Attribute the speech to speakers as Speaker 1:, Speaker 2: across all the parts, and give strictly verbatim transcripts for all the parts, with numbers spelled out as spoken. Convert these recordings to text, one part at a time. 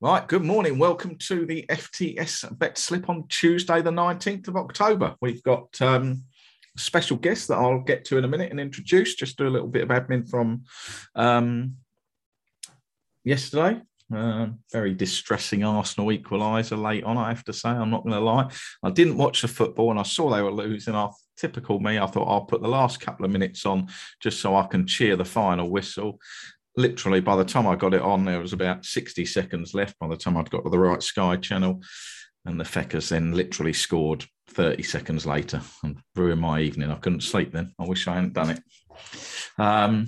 Speaker 1: Right, good morning. Welcome to the F T S Bet Slip on Tuesday, the nineteenth of October. We've got um, a special guest that I'll get to in a minute and introduce. Just do a little bit of admin from um, yesterday. Uh, very distressing Arsenal equaliser late on, I have to say. I'm not going to lie. I didn't watch the football and I saw they were losing. I, typical me, I thought I'll put the last couple of minutes on just so I can cheer the final whistle. Literally, by the time I got it on, there was about sixty seconds left by the time I'd got to the right Sky channel. And the Feckers then literally scored thirty seconds later and ruined my evening. I couldn't sleep then. I wish I hadn't done it. Um,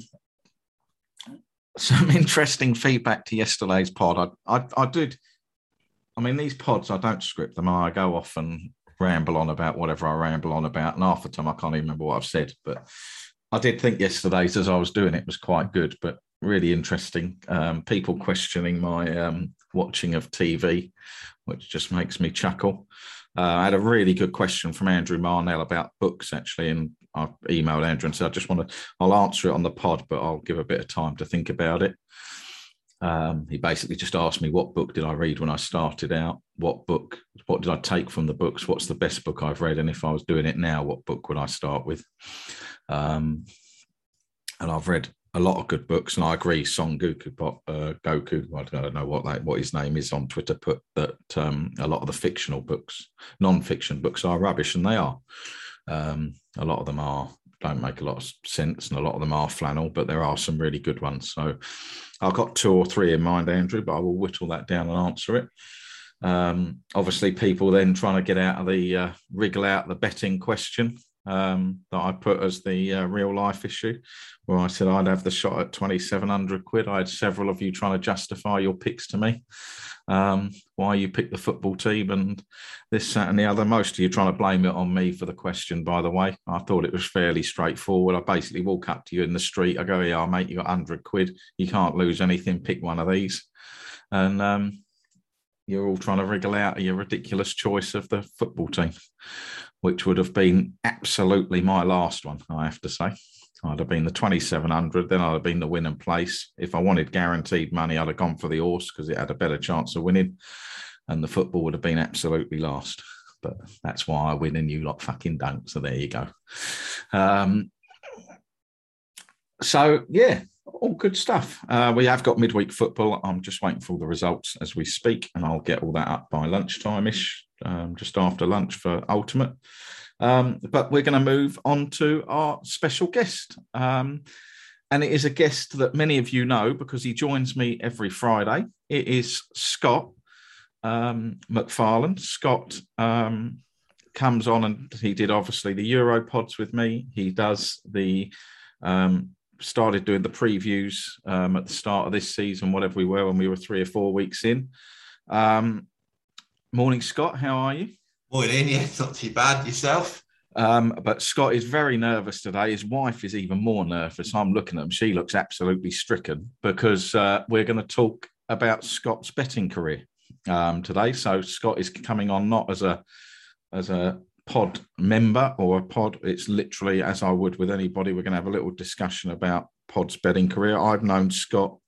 Speaker 1: some interesting feedback to yesterday's pod. I, I, I did, I mean, these pods, I don't script them. I go off and ramble on about whatever I ramble on about. And half the time I can't even remember what I've said. But I did think yesterday's, as I was doing it, was quite good. But really interesting. Um, people questioning my um, watching of T V, which just makes me chuckle. Uh, I had a really good question from Andrew Marnell about books, actually, and I emailed Andrew and said, I just want to, I'll answer it on the pod, but I'll give a bit of time to think about it. Um, he basically just asked me, what book did I read when I started out? What book, what did I take from the books? What's the best book I've read? And if I was doing it now, what book would I start with? Um, and I've read a lot of good books, and I agree. Son Goku, uh, Goku, I don't know what that, what his name is on Twitter, put that um, a lot of the fictional books, non-fiction books, are rubbish, and they are. Um, a lot of them are don't make a lot of sense, and a lot of them are flannel, but there are some really good ones. So I've got two or three in mind, Andrew, but I will whittle that down and answer it. Um, obviously, people then trying to get out of the uh, wriggle out the betting question. Um, that I put as the uh, real life issue, where I said I'd have the shot at twenty-seven hundred quid. I had several of you trying to justify your picks to me, um, why you picked the football team and this, that and the other. Most of you trying to blame it on me for the question, by the way. I thought it was fairly straightforward. I basically walk up to you in the street. I go, yeah, mate, you got one hundred quid. You can't lose anything. Pick one of these. And um, you're all trying to wriggle out of your ridiculous choice of the football team, which would have been absolutely my last one, I have to say. I'd have been the twenty-seven hundred, then I'd have been the winning place. If I wanted guaranteed money, I'd have gone for the horse because it had a better chance of winning, and the football would have been absolutely last. But that's why I win and you lot fucking don't. So there you go. Um, so, yeah, all good stuff. Uh, we have got midweek football. I'm just waiting for all the results as we speak, and I'll get all that up by lunchtime-ish, um, just after lunch for Ultimate. Um, but we're going to move on to our special guest. Um, and it is a guest that many of you know because he joins me every Friday. It is Scott um, McFarlane. Scott um, comes on and he did obviously the Europods with me. He does the... Um, started doing the previews um, at the start of this season, whatever we were, when we were three or four weeks in. Um, morning, Scott. How are you?
Speaker 2: Morning. Yeah, it's not too bad. Yourself?
Speaker 1: Um, but Scott is very nervous today. His wife is even more nervous. I'm looking at him. She looks absolutely stricken because uh, we're going to talk about Scott's betting career um, today. So Scott is coming on not as a as a pod member or a pod. It's literally, as I would with anybody, we're going to have a little discussion about Pod's betting career. I've known Scott,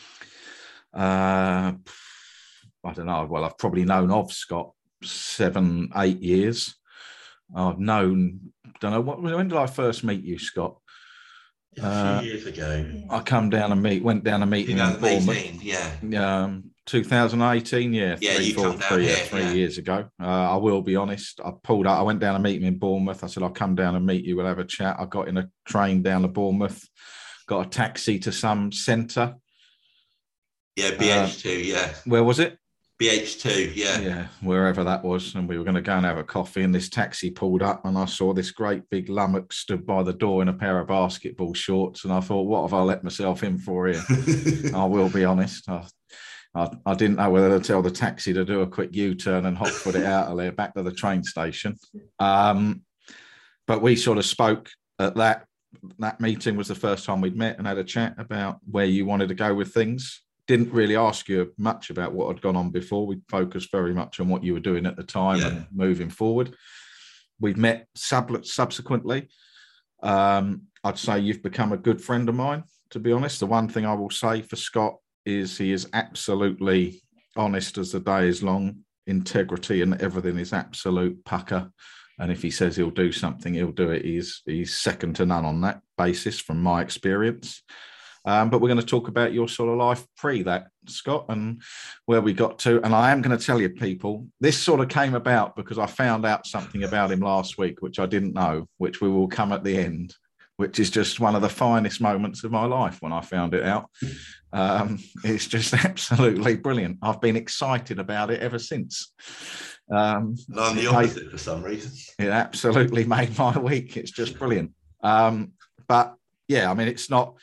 Speaker 1: uh, I don't know, well, I've probably known of Scott seven, eight years. I've known, don't know, what. when did I first meet you, Scott?
Speaker 2: A few uh, years ago.
Speaker 1: I come down and meet, went down and meet him in Bournemouth.
Speaker 2: Yeah.
Speaker 1: Um, twenty eighteen, yeah,
Speaker 2: yeah
Speaker 1: three, four, three, here, three yeah. years ago. Uh, I will be honest. I pulled out. I went down and meet him in Bournemouth. I said, I'll come down and meet you. We'll have a chat. I got in a train down to Bournemouth, got a taxi to some centre.
Speaker 2: Yeah, B H two, uh, yeah.
Speaker 1: Where was it?
Speaker 2: B H two, yeah.
Speaker 1: Yeah, wherever that was. And we were going to go and have a coffee, and this taxi pulled up and I saw this great big lummox stood by the door in a pair of basketball shorts. And I thought, what have I let myself in for here? I will be honest. I, I, I didn't know whether to tell the taxi to do a quick U-turn and hot foot it out of there back to the train station. Um, but we sort of spoke at that. That meeting was the first time we'd met and had a chat about where you wanted to go with things. Didn't really ask you much about what had gone on before. We focused very much on what you were doing at the time yeah. and moving forward. We've met sub- subsequently. Um, I'd say you've become a good friend of mine, to be honest. The one thing I will say for Scott is he is absolutely honest as the day is long, integrity and everything is absolute pucker. And if he says he'll do something, he'll do it. He's he's second to none on that basis from my experience. Um, but we're going to talk about your sort of life pre that, Scott, and where we got to. And I am going to tell you, people, this sort of came about because I found out something about him last week, which I didn't know, which we will come at the end, which is just one of the finest moments of my life when I found it out. Um, it's just absolutely brilliant. I've been excited about it ever since. Um,
Speaker 2: and I'm the opposite made, for some reason.
Speaker 1: It absolutely made my week. It's just brilliant. Um, but yeah, I mean, it's not...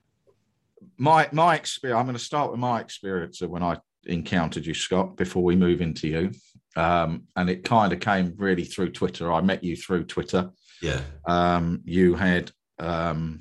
Speaker 1: My my experience. I'm going to start with my experience of when I encountered you, Scott, before we move into you, um, and it kind of came really through Twitter. I met you through Twitter.
Speaker 2: Yeah.
Speaker 1: Um, you had um,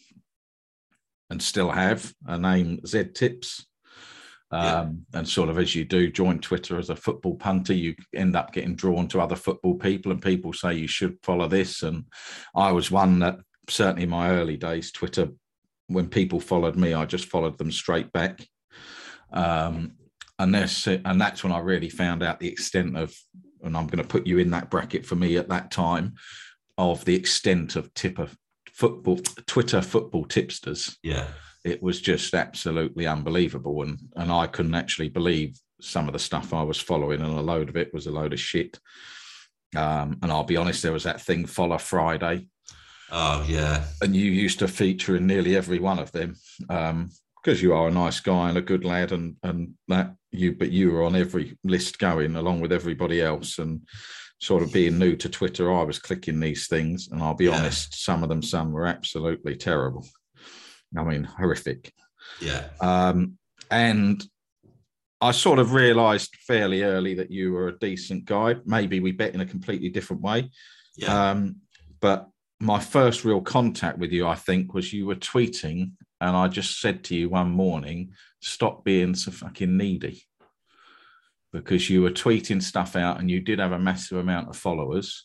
Speaker 1: and still have a name, Z Tips, um, yeah. And sort of as you do join Twitter as a football punter, you end up getting drawn to other football people, and people say you should follow this. And I was one that certainly in my early days, Twitter. When people followed me, I just followed them straight back. Um, and, and that's when I really found out the extent of, and I'm going to put you in that bracket for me at that time, of the extent of tipper football, Twitter football tipsters.
Speaker 2: Yeah.
Speaker 1: It was just absolutely unbelievable. And, and I couldn't actually believe some of the stuff I was following, and a load of it was a load of shit. Um, and I'll be honest, there was that thing, Follow Friday.
Speaker 2: Oh, yeah.
Speaker 1: And you used to feature in nearly every one of them um, because you are a nice guy and a good lad and and that you, but you were on every list going along with everybody else. And sort of being new to Twitter, I was clicking these things, and I'll be yeah. honest, some of them, some were absolutely terrible. I mean, horrific.
Speaker 2: Yeah.
Speaker 1: Um, and I sort of realised fairly early that you were a decent guy. Maybe we bet in a completely different way.
Speaker 2: Yeah.
Speaker 1: Um, but my first real contact with you, I think, was you were tweeting, and I just said to you one morning, stop being so fucking needy, because you were tweeting stuff out and you did have a massive amount of followers,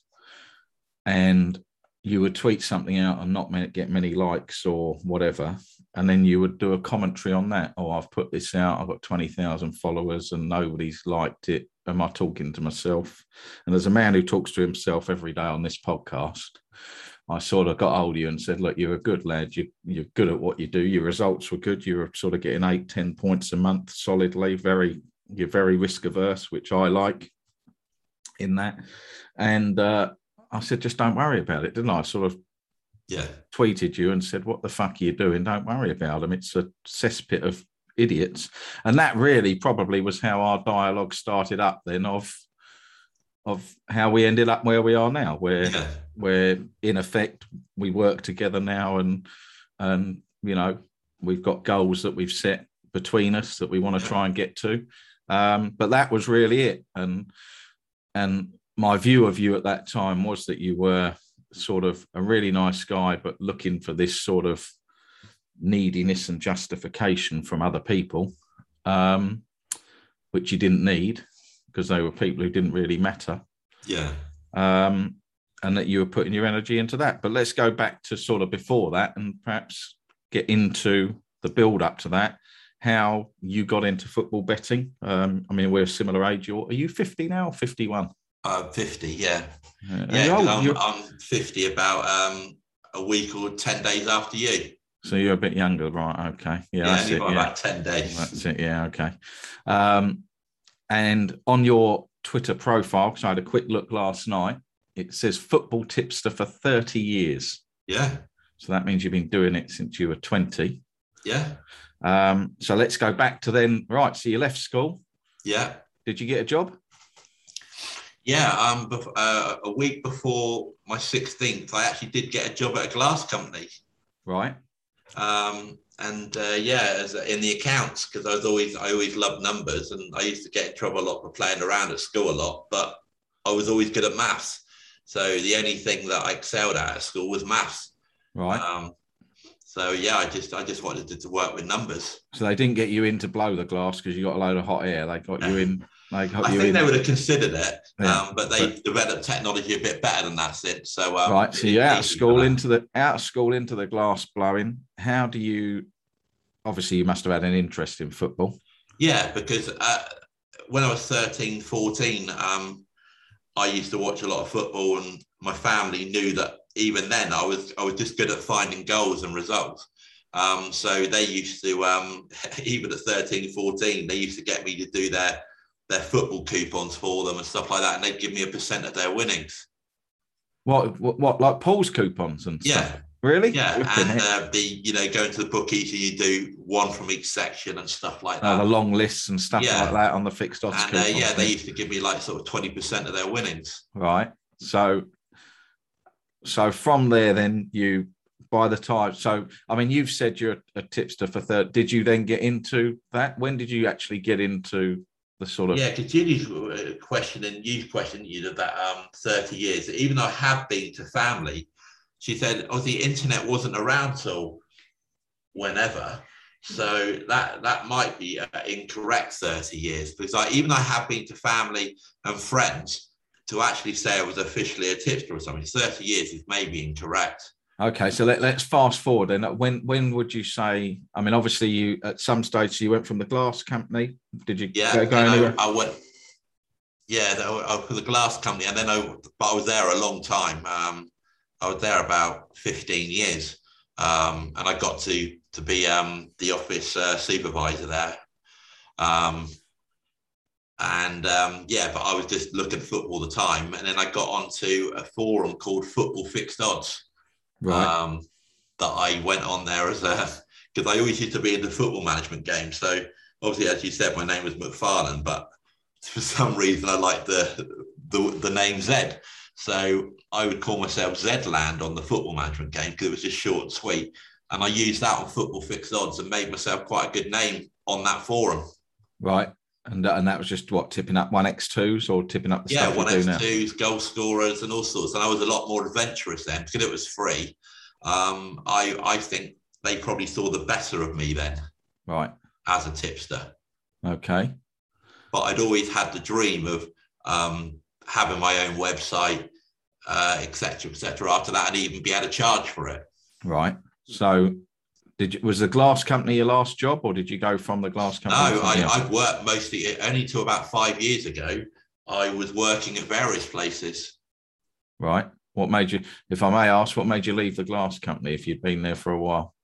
Speaker 1: and you would tweet something out and not get many likes or whatever, and then you would do a commentary on that. Oh, I've put this out, I've got twenty thousand followers and nobody's liked it. Am I talking to myself? And as a man who talks to himself every day on this podcast, I sort of got hold of you and said, look, you're a good lad. You, you're good at what you do. Your results were good. You were sort of getting eight, ten points a month solidly. Very, you're very risk averse, which I like in that. And uh, I said, just don't worry about it, didn't I? I sort of
Speaker 2: yeah.
Speaker 1: tweeted you and said, what the fuck are you doing? Don't worry about them. It's a cesspit of idiots. And that really probably was how our dialogue started up then of of how we ended up where we are now, where
Speaker 2: yeah.
Speaker 1: where in effect we work together now, and and you know we've got goals that we've set between us that we want to yeah. try and get to. Um, but that was really it, and and my view of you at that time was that you were sort of a really nice guy, but looking for this sort of neediness and justification from other people, um, which you didn't need, because they were people who didn't really matter.
Speaker 2: Yeah.
Speaker 1: Um, and that you were putting your energy into that. But let's go back to sort of before that and perhaps get into the build up to that, how you got into football betting. Um, I mean, we're a similar age. You're, are you fifty now or fifty-one?
Speaker 2: I'm fifty, yeah.
Speaker 1: Uh,
Speaker 2: yeah, I'm, I'm fifty about um, a week or ten days after you.
Speaker 1: So you're a bit younger, right? Okay. Yeah,
Speaker 2: yeah
Speaker 1: that's it.
Speaker 2: Yeah,
Speaker 1: about
Speaker 2: ten days.
Speaker 1: That's it, yeah, okay. Um, and on your Twitter profile, because I had a quick look last night, it says football tipster for thirty years.
Speaker 2: Yeah.
Speaker 1: So that means you've been doing it since you were twenty.
Speaker 2: Yeah.
Speaker 1: Um, so let's go back to then. Right. So you left school.
Speaker 2: Yeah.
Speaker 1: Did you get a job?
Speaker 2: Yeah. Um. Uh, a week before my sixteenth, I actually did get a job at a glass company.
Speaker 1: Right.
Speaker 2: Um. And uh, yeah, as in the accounts, because I was always I always loved numbers, and I used to get in trouble a lot for playing around at school a lot, but I was always good at maths. So the only thing that I excelled at at school was maths.
Speaker 1: Right.
Speaker 2: Um, so yeah, I just I just wanted to, to work with numbers.
Speaker 1: So they didn't get you in to blow the glass because you got a load of hot air. They got you in. They got
Speaker 2: I
Speaker 1: you
Speaker 2: think
Speaker 1: in.
Speaker 2: they would have considered it,
Speaker 1: yeah.
Speaker 2: um, but they
Speaker 1: but,
Speaker 2: developed technology a bit better than that since. So um,
Speaker 1: right. So you're out of school into the out of school into the glass blowing. How do you? Obviously, you must have had an interest in football.
Speaker 2: Yeah, because uh, when I was thirteen, fourteen, um, I used to watch a lot of football, and my family knew that even then I was I was just good at finding goals and results. Um, so they used to, um, even at thirteen, fourteen, they used to get me to do their their football coupons for them and stuff like that, and they'd give me a percent of their winnings.
Speaker 1: What, what, what like Paul's coupons and stuff?
Speaker 2: Yeah.
Speaker 1: Really?
Speaker 2: Yeah, and uh, the you know going to the bookies, and you do one from each section and stuff like that.
Speaker 1: Uh, the long lists and stuff
Speaker 2: yeah.
Speaker 1: like that on the fixed odds.
Speaker 2: And uh, yeah, they used to give me like sort of twenty percent of their winnings.
Speaker 1: Right. So, so from there, then you by the time. So, I mean, you've said you're a tipster for third. Did you then get into that? When did you actually get into the sort of?
Speaker 2: Yeah, because Judy's question and you questioned you did that um thirty years. Even though I have been to family. She said, "Oh, the internet wasn't around till whenever, so that that might be uh, incorrect. thirty years, because I even I have been to family and friends to actually say I was officially a tipster or something. thirty years is maybe incorrect."
Speaker 1: Okay, so let, let's fast forward. And when when would you say? I mean, obviously, you at some stage you went from the glass company. Did you?
Speaker 2: Yeah,
Speaker 1: go, go anywhere?
Speaker 2: I, I went. Yeah, I, I, for the glass company, and then I, but I was there a long time. Um, I was there about fifteen years, um, and I got to to be um, the office uh, supervisor there. Um, and um, yeah, but I was just looking at football all the time, and then I got onto a forum called Football Fixed Odds.
Speaker 1: Right.
Speaker 2: Um, that I went on there as a because I always used to be in the football management game. So obviously, as you said, my name was McFarlane, but for some reason I like the the, the name Zed. So I would call myself Zedland on the football management game because it was just short and sweet. And I used that on Football Fixed Odds and made myself quite a good name on that forum.
Speaker 1: Right. And, and that was just what, tipping up one X twos or tipping up the
Speaker 2: yeah,
Speaker 1: stuff you do now?
Speaker 2: one X twos, goal scorers and all sorts. And I was a lot more adventurous then because it was free. Um, I, I think they probably saw the better of me then.
Speaker 1: Right.
Speaker 2: As a tipster.
Speaker 1: Okay.
Speaker 2: But I'd always had the dream of um, having my own website, uh, et cetera, et cetera. After that, I'd even be able to charge for it.
Speaker 1: Right. So, did you, was the glass company your last job, or did you go from the glass company?
Speaker 2: No, I, I've worked mostly only to about five years ago. I was working at various places.
Speaker 1: Right. What made you, if I may ask, what made you leave the glass company if you'd been there for a while?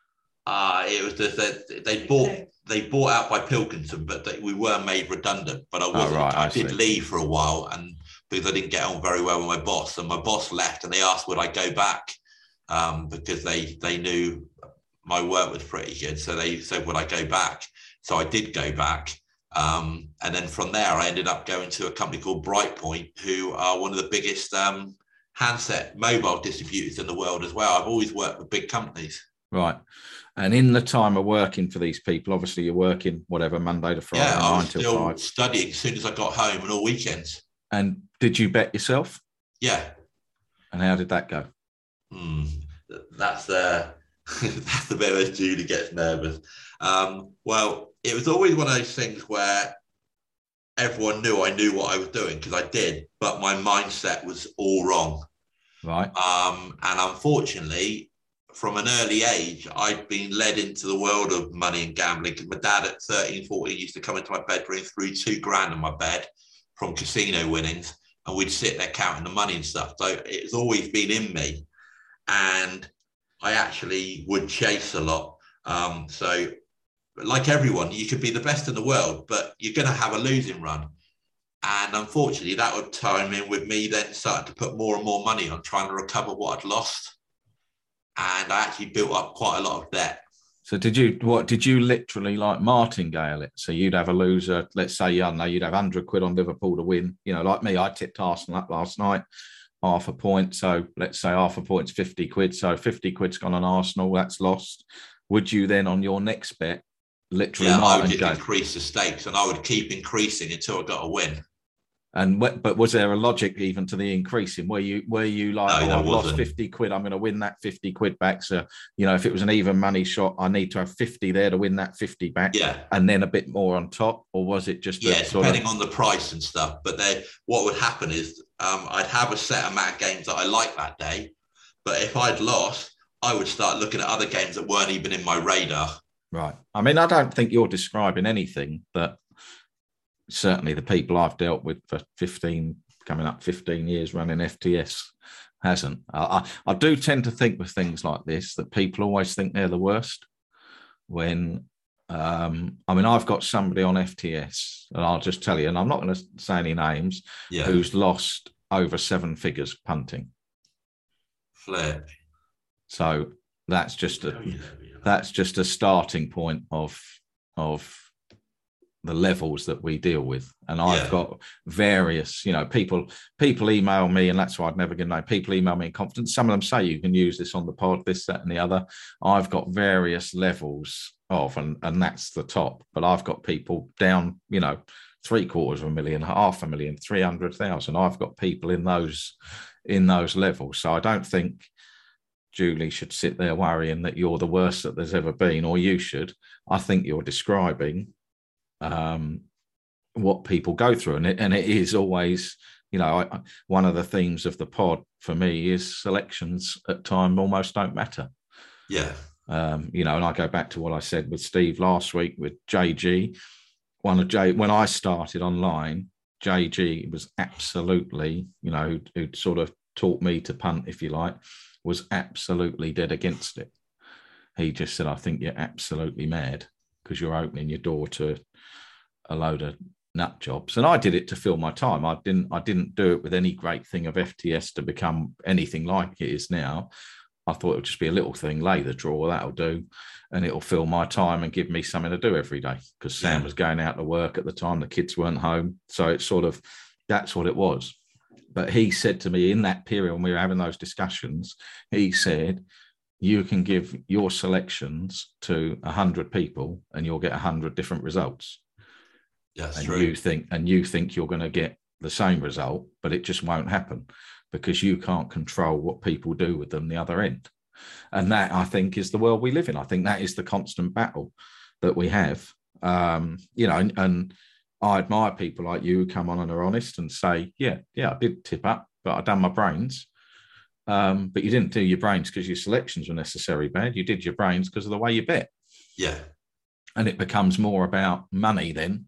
Speaker 2: Uh, it was just that they bought they bought out by Pilkington, but they, we were made redundant. But I wasn't.
Speaker 1: Oh, right, I,
Speaker 2: I did
Speaker 1: see.
Speaker 2: leave for a while, and because I didn't get on very well with my boss, and my boss left, and they asked would I go back um, because they they knew my work was pretty good, so they said would I go back. So I did go back, um, and then from there I ended up going to a company called Brightpoint, who are one of the biggest um, handset mobile distributors in the world as well. I've always worked with big companies.
Speaker 1: Right. And in the time of working for these people, obviously you're working whatever, Monday to Friday,
Speaker 2: yeah, I was
Speaker 1: nine
Speaker 2: still
Speaker 1: till five.
Speaker 2: Studying as soon as I got home and all weekends.
Speaker 1: And did you bet yourself?
Speaker 2: Yeah.
Speaker 1: And how did that go?
Speaker 2: Hmm. That's uh, that's the bit where Julie gets nervous. Um, well, it was always one of those things where everyone knew I knew what I was doing because I did, but my mindset was all wrong.
Speaker 1: Right.
Speaker 2: Um, and unfortunately, from an early age, I'd been led into the world of money and gambling because my dad at thirteen, fourteen used to come into my bedroom, threw two grand on my bed from casino winnings, and we'd sit there counting the money and stuff. So it's always been in me. And I actually would chase a lot. Um, so like everyone, you could be the best in the world, but you're going to have a losing run. And unfortunately, that would time in with me then starting to put more and more money on trying to recover what I'd lost. And I actually built up quite a lot of debt.
Speaker 1: So did you, what, did you literally like martingale it? So you'd have a loser, let's say, I don't know, you'd have one hundred quid on Liverpool to win. You know, like me, I tipped Arsenal up last night, half a point. So let's say half a point's fifty quid. So fifty quid's gone on Arsenal, that's lost. Would you then on your next bet, literally
Speaker 2: yeah, I would just
Speaker 1: go?
Speaker 2: increase the stakes and I would keep increasing until I got a win.
Speaker 1: And but was there a logic even to the increasing? Were you were you like,
Speaker 2: no,
Speaker 1: oh, I've
Speaker 2: wasn't.
Speaker 1: lost fifty quid, I'm going to win that fifty quid back. So, you know, if it was an even money shot, I need to have fifty there to win that fifty back.
Speaker 2: Yeah.
Speaker 1: And then a bit more on top, or was it just
Speaker 2: yeah, depending
Speaker 1: of...
Speaker 2: on the price and stuff. But then what would happen is um, I'd have a set amount of games that I liked that day. But if I'd lost, I would start looking at other games that weren't even in my radar.
Speaker 1: Right. I mean, I don't think you're describing anything that certainly the people I've dealt with for fifteen, coming up fifteen years running F T S hasn't. I, I, I do tend to think with things like this that people always think they're the worst when, um, I mean, I've got somebody on F T S, and I'll just tell you, and I'm not going to say any names,
Speaker 2: Yeah.
Speaker 1: who's lost over seven figures punting.
Speaker 2: Flip.
Speaker 1: So that's just a that's just a starting point of of the levels that we deal with. And I've yeah. got various, you know, people people email me, and that's why I'd never get know. People email me in confidence. Some of them say you can use this on the pod, this, that, and the other. I've got various levels of, and, and that's the top. But I've got people down, you know, three quarters of a million, half a million, three hundred thousand. I've got people in those in those levels. So I don't think Julie should sit there worrying that you're the worst that there's ever been, or you should. I think you're describing um, what people go through. And it, and it is always, you know, I, one of the themes of the pod for me is selections at time almost don't matter.
Speaker 2: Yeah.
Speaker 1: Um, you know, and I go back to what I said with Steve last week with J G. One of J, when I started online, J G was absolutely, you know, who'd, who'd sort of taught me to punt, if you like, was absolutely dead against it. He just said, I think you're absolutely mad because you're opening your door to a load of nut jobs. And I did it to fill my time. I didn't I didn't do it with any great thing of F T S to become anything like it is now. I thought it would just be a little thing, lay the draw, that'll do. And it'll fill my time and give me something to do every day because Sam yeah. was going out to work at the time. The kids weren't home. So it's sort of, that's what it was. But he said to me in that period when we were having those discussions, he said, you can give your selections to a hundred people and you'll get a hundred different results.
Speaker 2: That's
Speaker 1: and
Speaker 2: true.
Speaker 1: you think, and you think you're going to get the same result, but it just won't happen because you can't control what people do with them the other end. And that, I think, is the world we live in. I think that is the constant battle that we have. Um, you know, and, and I admire people like you who come on and are honest and say, yeah, yeah, I did tip up, but I done my brains. Um, but you didn't do your brains because your selections were necessarily bad. You did your brains because of the way you bet.
Speaker 2: Yeah.
Speaker 1: And it becomes more about money then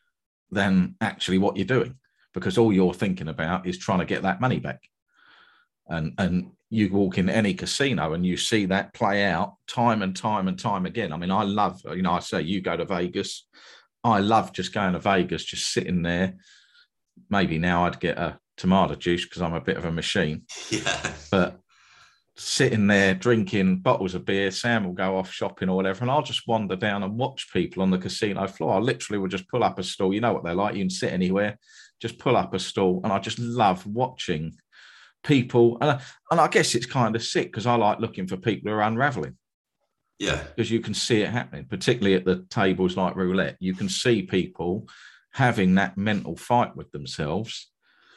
Speaker 1: than actually what you're doing, because all you're thinking about is trying to get that money back. And and you walk in any casino and you see that play out time and time and time again. I mean, I love, you know, I say you go to Vegas. I love just going to Vegas, just sitting there. Maybe now I'd get a tomato juice because I'm a bit of a machine.
Speaker 2: Yeah.
Speaker 1: But sitting there drinking bottles of beer, Sam will go off shopping or whatever, and I'll just wander down and watch people on the casino floor. I literally would just pull up a stool. You know what they're like. You can sit anywhere, just pull up a stool. And I just love watching people. And, and I guess it's kind of sick because I like looking for people who are unraveling.
Speaker 2: Yeah.
Speaker 1: Because you can see it happening, particularly at the tables like roulette. You can see people having that mental fight with themselves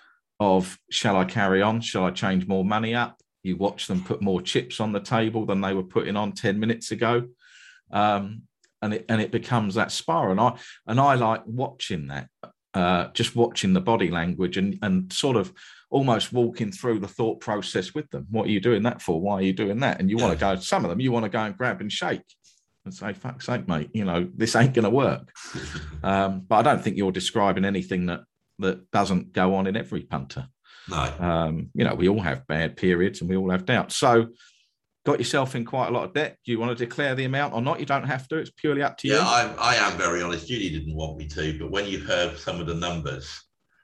Speaker 1: of, shall I carry on? Shall I change more money up? You watch them put more chips on the table than they were putting on ten minutes ago. Um, and it and it becomes that spiral. And I, and I like watching that, uh, just watching the body language and, and sort of almost walking through the thought process with them. What are you doing that for? Why are you doing that? And you yeah. want to go, some of them, you want to go and grab and shake and say, fuck's sake, mate, you know, this ain't going to work. um, but I don't think you're describing anything that, that doesn't go on in every punter.
Speaker 2: No.
Speaker 1: Um, you know, we all have bad periods and we all have doubts. So got yourself in quite a lot of debt. Do you want to declare the amount or not? You don't have to. It's purely up to you.
Speaker 2: Yeah, I, I am very honest. Julie didn't want me to, but when you heard some of the numbers,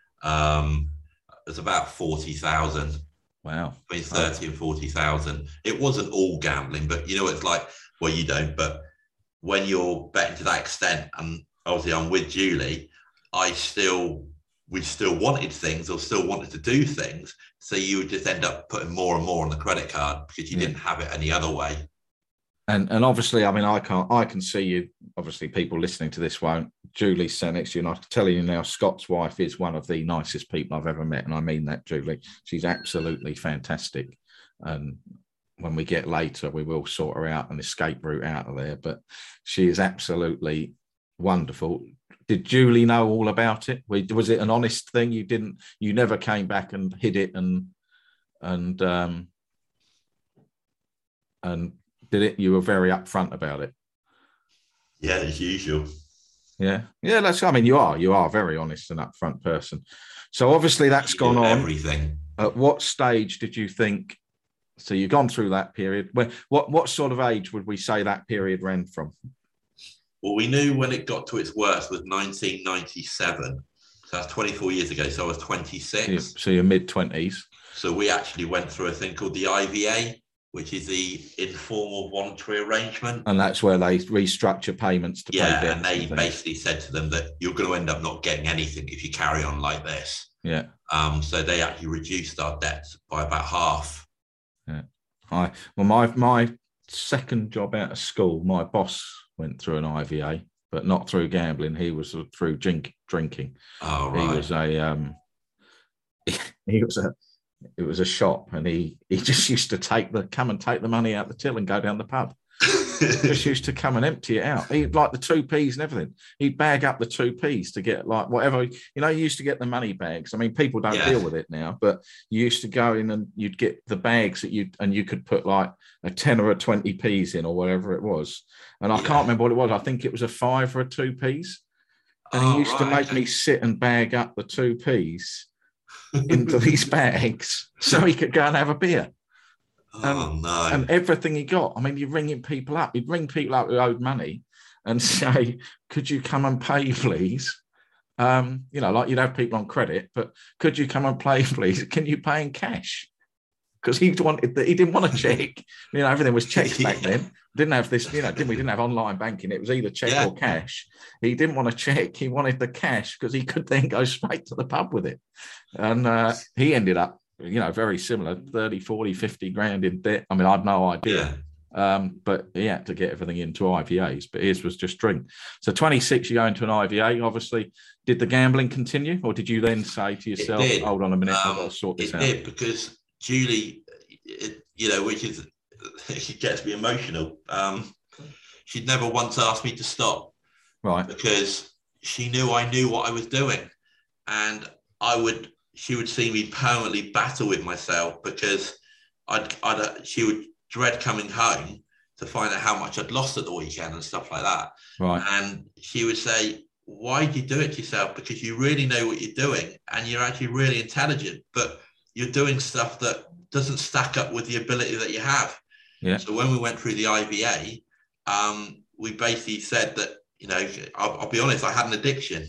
Speaker 2: um, it's about forty thousand.
Speaker 1: Wow.
Speaker 2: Between thirty and forty thousand. It wasn't all gambling, but you know, it's like, well, you don't, but when you're betting to that extent, and obviously I'm with Julie, I still, we still wanted things or still wanted to do things. So you would just end up putting more and more on the credit card because you yeah. didn't have it any other way.
Speaker 1: And and obviously, I mean, I can't, I can see you, obviously people listening to this won't. Julie's sat next to you, and I'm telling you now, Scott's wife is one of the nicest people I've ever met. And I mean that, Julie. She's absolutely fantastic. And when we get later, we will sort her out an escape route out of there. But she is absolutely wonderful. Did Julie know all about it? Was it an honest thing? You didn't, you never came back and hid it and, and, um, and did it? You were very upfront about it.
Speaker 2: Yeah, as usual.
Speaker 1: Yeah, yeah. That's. I mean, you are you are a very honest and upfront person. So obviously that's
Speaker 2: You
Speaker 1: gone
Speaker 2: do
Speaker 1: on.
Speaker 2: everything.
Speaker 1: At what stage did you think? So you've gone through that period. Where what what sort of age would we say that period ran from?
Speaker 2: Well, we knew when it got to its worst was nineteen ninety-seven. So that's twenty-four years ago. So I was twenty-six.
Speaker 1: So you're, so you're mid twenties.
Speaker 2: So we actually went through a thing called the I V A, which is the informal voluntary arrangement.
Speaker 1: And that's where they restructure payments to
Speaker 2: yeah,
Speaker 1: pay debts.
Speaker 2: And they
Speaker 1: and
Speaker 2: basically said to them that you're going to end up not getting anything if you carry on like this.
Speaker 1: Yeah.
Speaker 2: Um, so they actually reduced our debts by about half.
Speaker 1: Yeah. I well, my my second job out of school, my boss went through an I V A, but not through gambling. He was through drink, drinking.
Speaker 2: Oh, right.
Speaker 1: He was a um, he was a it was a shop, and he he just used to take the come and take the money out the till and go down the pub. Just used to come and empty it out. He'd like the two p's and everything. He'd bag up the two p's to get like whatever, you know, you used to get the money bags. I mean, people don't yeah. deal with it now, but you used to go in and you'd get the bags that you, and you could put like a ten or a twenty p's in or whatever it was. And I yeah. can't remember what it was. I think it was a five or a two p's. And oh, he used right. to make me sit and bag up the two p's into these bags so he could go and have a beer.
Speaker 2: Oh,
Speaker 1: um,
Speaker 2: no.
Speaker 1: And everything he got. I mean, you're ringing people up. You'd ring people up who owed money and say, could you come and pay, please? Um, you know, like you'd have people on credit, but could you come and pay, please? Can you pay in cash? Because he wanted the, he didn't want a check. You know, everything was checks back yeah. then. Didn't have this, you know, didn't we didn't have online banking. It was either check yeah. or cash. He didn't want a check. He wanted the cash because he could then go straight to the pub with it. And uh, he ended up, you know, very similar, thirty, forty, fifty grand in debt. I mean, I had no idea. Yeah. Um, but he had to get everything into I V As, but his was just drink. So twenty-six, you go into an I V A, obviously. Did the gambling continue, or did you then say to yourself, hold on a minute, um, I've got to sort this
Speaker 2: it
Speaker 1: out?
Speaker 2: It did, because Julie, it, you know, which is, it gets me emotional. Um, she'd never once asked me to stop.
Speaker 1: Right.
Speaker 2: Because she knew I knew what I was doing. And I would, she would see me permanently battle with myself, because I'd, I'd, she would dread coming home to find out how much I'd lost at the weekend and stuff like that.
Speaker 1: Right.
Speaker 2: And she would say, why do you do it to yourself? Because you really know what you're doing and you're actually really intelligent, but you're doing stuff that doesn't stack up with the ability that you have.
Speaker 1: Yeah.
Speaker 2: So when we went through the I V A, um, we basically said that, you know, I'll, I'll be honest, I had an addiction,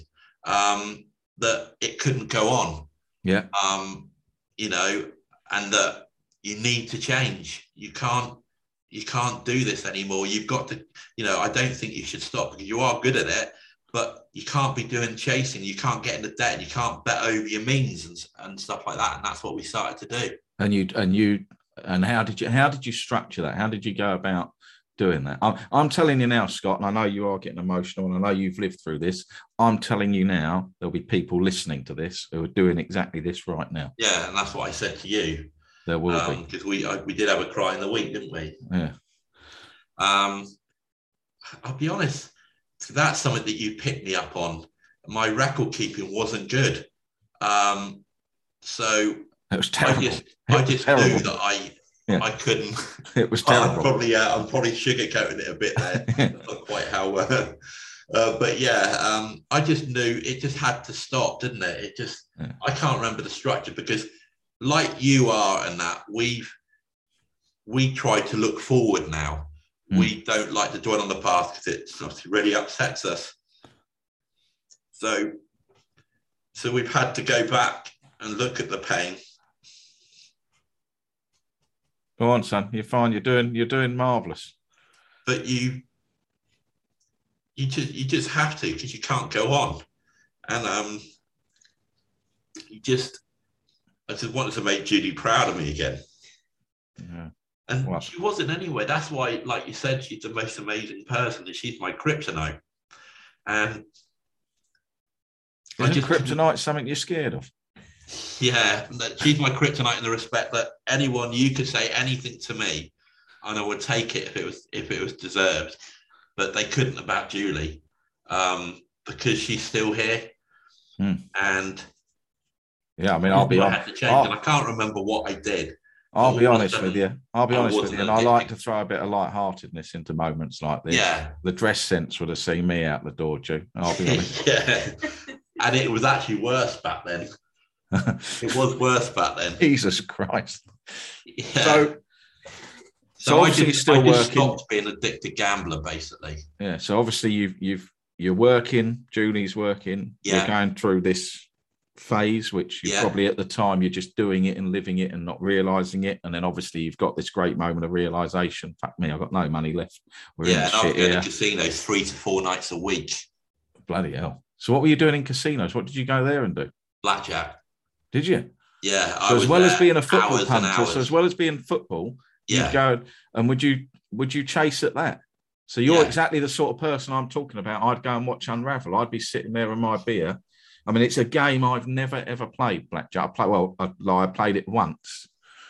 Speaker 2: um, that it couldn't go on.
Speaker 1: Yeah.
Speaker 2: Um, you know, and that you need to change. You can't, you can't do this anymore. You've got to, you know, I don't think you should stop, because you are good at it, but you can't be doing chasing. You can't get into debt. You can't bet over your means and, and stuff like that. And that's what we started to do.
Speaker 1: And you, and you, and how did you, how did you structure that? How did you go about doing that? I'm, I'm telling you now, Scott, and I know you are getting emotional, and I know you've lived through this. I'm telling you now, there'll be people listening to this who are doing exactly this right now.
Speaker 2: Yeah, and that's what I said to you.
Speaker 1: There will um,
Speaker 2: be, because we I, we did have a cry in the week, didn't we?
Speaker 1: Yeah.
Speaker 2: Um, I'll be honest, that's something that you picked me up on. My record keeping wasn't good, um, so
Speaker 1: it was terrible.
Speaker 2: I just,
Speaker 1: it
Speaker 2: I just
Speaker 1: terrible.
Speaker 2: knew that I. Yeah. I couldn't.
Speaker 1: It was terrible.
Speaker 2: I'm probably, uh, I'm probably sugarcoating it a bit there. Not quite how, uh, uh, but yeah, um, I just knew it just had to stop, didn't it? It just, yeah. I can't remember the structure, because, like you are, and that we've, we try to look forward now. Mm. We don't like to dwell on the past, because it obviously really upsets us. So, so we've had to go back and look at the pain.
Speaker 1: Go on, son. You're fine. You're doing. You're doing marvelous.
Speaker 2: But you, you just, you just have to, because you can't go on, and um, you just, I just wanted to make Judy proud of me again.
Speaker 1: Yeah.
Speaker 2: And
Speaker 1: well,
Speaker 2: she wasn't anyway. That's why, like you said, she's the most amazing person, and she's my kryptonite. And
Speaker 1: isn't just, kryptonite something you're scared of?
Speaker 2: Yeah, she's my kryptonite in the respect that anyone, you could say anything to me and I would take it if it was if it was deserved, but they couldn't about Julie, um, because she's still here.
Speaker 1: Hmm.
Speaker 2: And
Speaker 1: yeah, I mean, I'll be
Speaker 2: I
Speaker 1: on.
Speaker 2: had to change, and I can't remember what I did.
Speaker 1: I'll
Speaker 2: all
Speaker 1: be
Speaker 2: of a
Speaker 1: honest with
Speaker 2: sudden,
Speaker 1: you. I'll be
Speaker 2: I
Speaker 1: honest with you.
Speaker 2: wasn't
Speaker 1: And I like
Speaker 2: addicted.
Speaker 1: to throw a bit of lightheartedness into moments like this.
Speaker 2: Yeah.
Speaker 1: The dress sense would have seen me out the door, Joe. I'll be honest.
Speaker 2: Yeah. And it was actually worse back then. It was worse back then.
Speaker 1: Jesus Christ.
Speaker 2: Yeah.
Speaker 1: So,
Speaker 2: So,
Speaker 1: so
Speaker 2: I
Speaker 1: obviously
Speaker 2: just,
Speaker 1: you're
Speaker 2: I
Speaker 1: still
Speaker 2: just
Speaker 1: working.
Speaker 2: stopped being an addicted gambler, basically.
Speaker 1: Yeah. So obviously you've you've you're working. Julie's working.
Speaker 2: Yeah.
Speaker 1: We're going through this phase, which you
Speaker 2: Yeah.
Speaker 1: probably at the time you're just doing it and living it and not realizing it, and then obviously you've got this great moment of realization. Fuck me, I've got no money left. We're
Speaker 2: Yeah,
Speaker 1: in
Speaker 2: and I was
Speaker 1: shit
Speaker 2: going
Speaker 1: here.
Speaker 2: to casinos three to four nights a week.
Speaker 1: Bloody hell! So what were you doing in casinos? What did you go there and do?
Speaker 2: Blackjack.
Speaker 1: Did you?
Speaker 2: Yeah. I
Speaker 1: So
Speaker 2: was
Speaker 1: as well as
Speaker 2: there
Speaker 1: being a football
Speaker 2: hours and
Speaker 1: punter, so
Speaker 2: hours.
Speaker 1: as well as being football,
Speaker 2: Yeah.
Speaker 1: you'd go and would you would you chase at that? So you're
Speaker 2: Yeah.
Speaker 1: exactly the sort of person I'm talking about. I'd go and watch Unravel. I'd be sitting there with my beer. I mean, it's a game I've never ever played, blackjack. I play well. I, I played it once,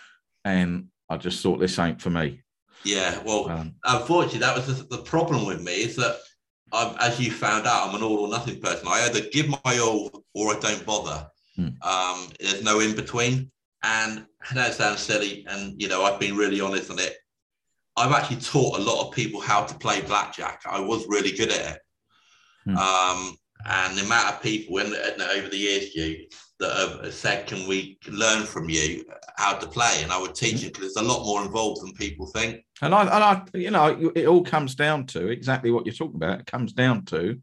Speaker 1: and I just thought this ain't for me.
Speaker 2: Yeah. Well,
Speaker 1: Um,
Speaker 2: unfortunately, that was the, the problem with me is that, I'm, as you found out, I'm an all or nothing person. I either give my all or I don't bother.
Speaker 1: Hmm.
Speaker 2: Um, there's no in between. And that sounds silly. And, you know, I've been really honest on it. I've actually taught a lot of people how to play blackjack. I was really good at it.
Speaker 1: Hmm.
Speaker 2: Um, and the amount of people in, in, over the years, you that have said, can we learn from you how to play? And I would teach
Speaker 1: Hmm.
Speaker 2: it because there's a lot more involved than people think.
Speaker 1: And I, and I, you know, it all comes down to exactly what you're talking about. It comes down to,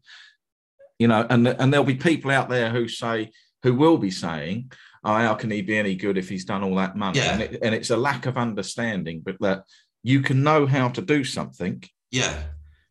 Speaker 1: you know, and and there'll be people out there who say, who will be saying, "Oh, how can he be any good if he's done all that money?"
Speaker 2: Yeah.
Speaker 1: And, it, and it's a lack of understanding, but that you can know how to do something,
Speaker 2: Yeah.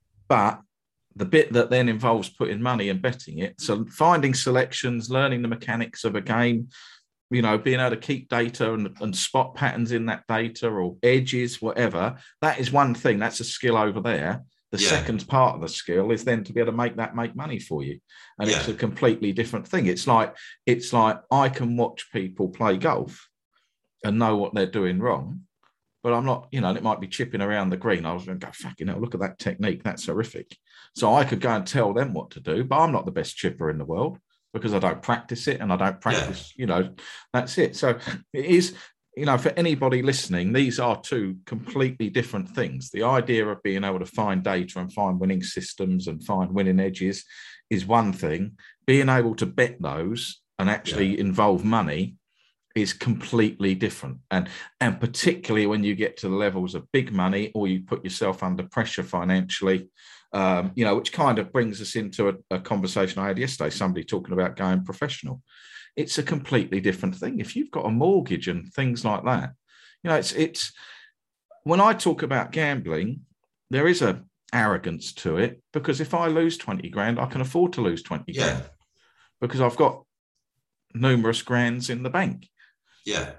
Speaker 1: but the bit that then involves putting money and betting it, so finding selections, learning the mechanics of a game, you know, being able to keep data and, and spot patterns in that data or edges, whatever, that is one thing. That's a skill over there. The
Speaker 2: Yeah.
Speaker 1: second part of the skill is then to be able to make that make money for you. And
Speaker 2: Yeah.
Speaker 1: it's a completely different thing. It's like, it's like I can watch people play golf and know what they're doing wrong, but I'm not, you know, it might be chipping around the green. I was going to go, fucking hell, look at that technique. That's horrific. So I could go and tell them what to do, but I'm not the best chipper in the world because I don't practice it and I don't practice, yeah. you know, that's it. So it is, you know, for anybody listening, these are two completely different things. The idea of being able to find data and find winning systems and find winning edges is one thing. Being able to bet those and actually yeah. involve money is completely different. And, and particularly when you get to the levels of big money or you put yourself under pressure financially, um, you know, which kind of brings us into a, a conversation I had yesterday, somebody talking about going professional. It's a completely different thing. If you've got a mortgage and things like that, you know, it's, it's, when I talk about gambling, there is a arrogance to it because if I lose twenty grand, I can afford to lose twenty
Speaker 2: Yeah.
Speaker 1: grand because I've got numerous grands in the bank.
Speaker 2: Yeah.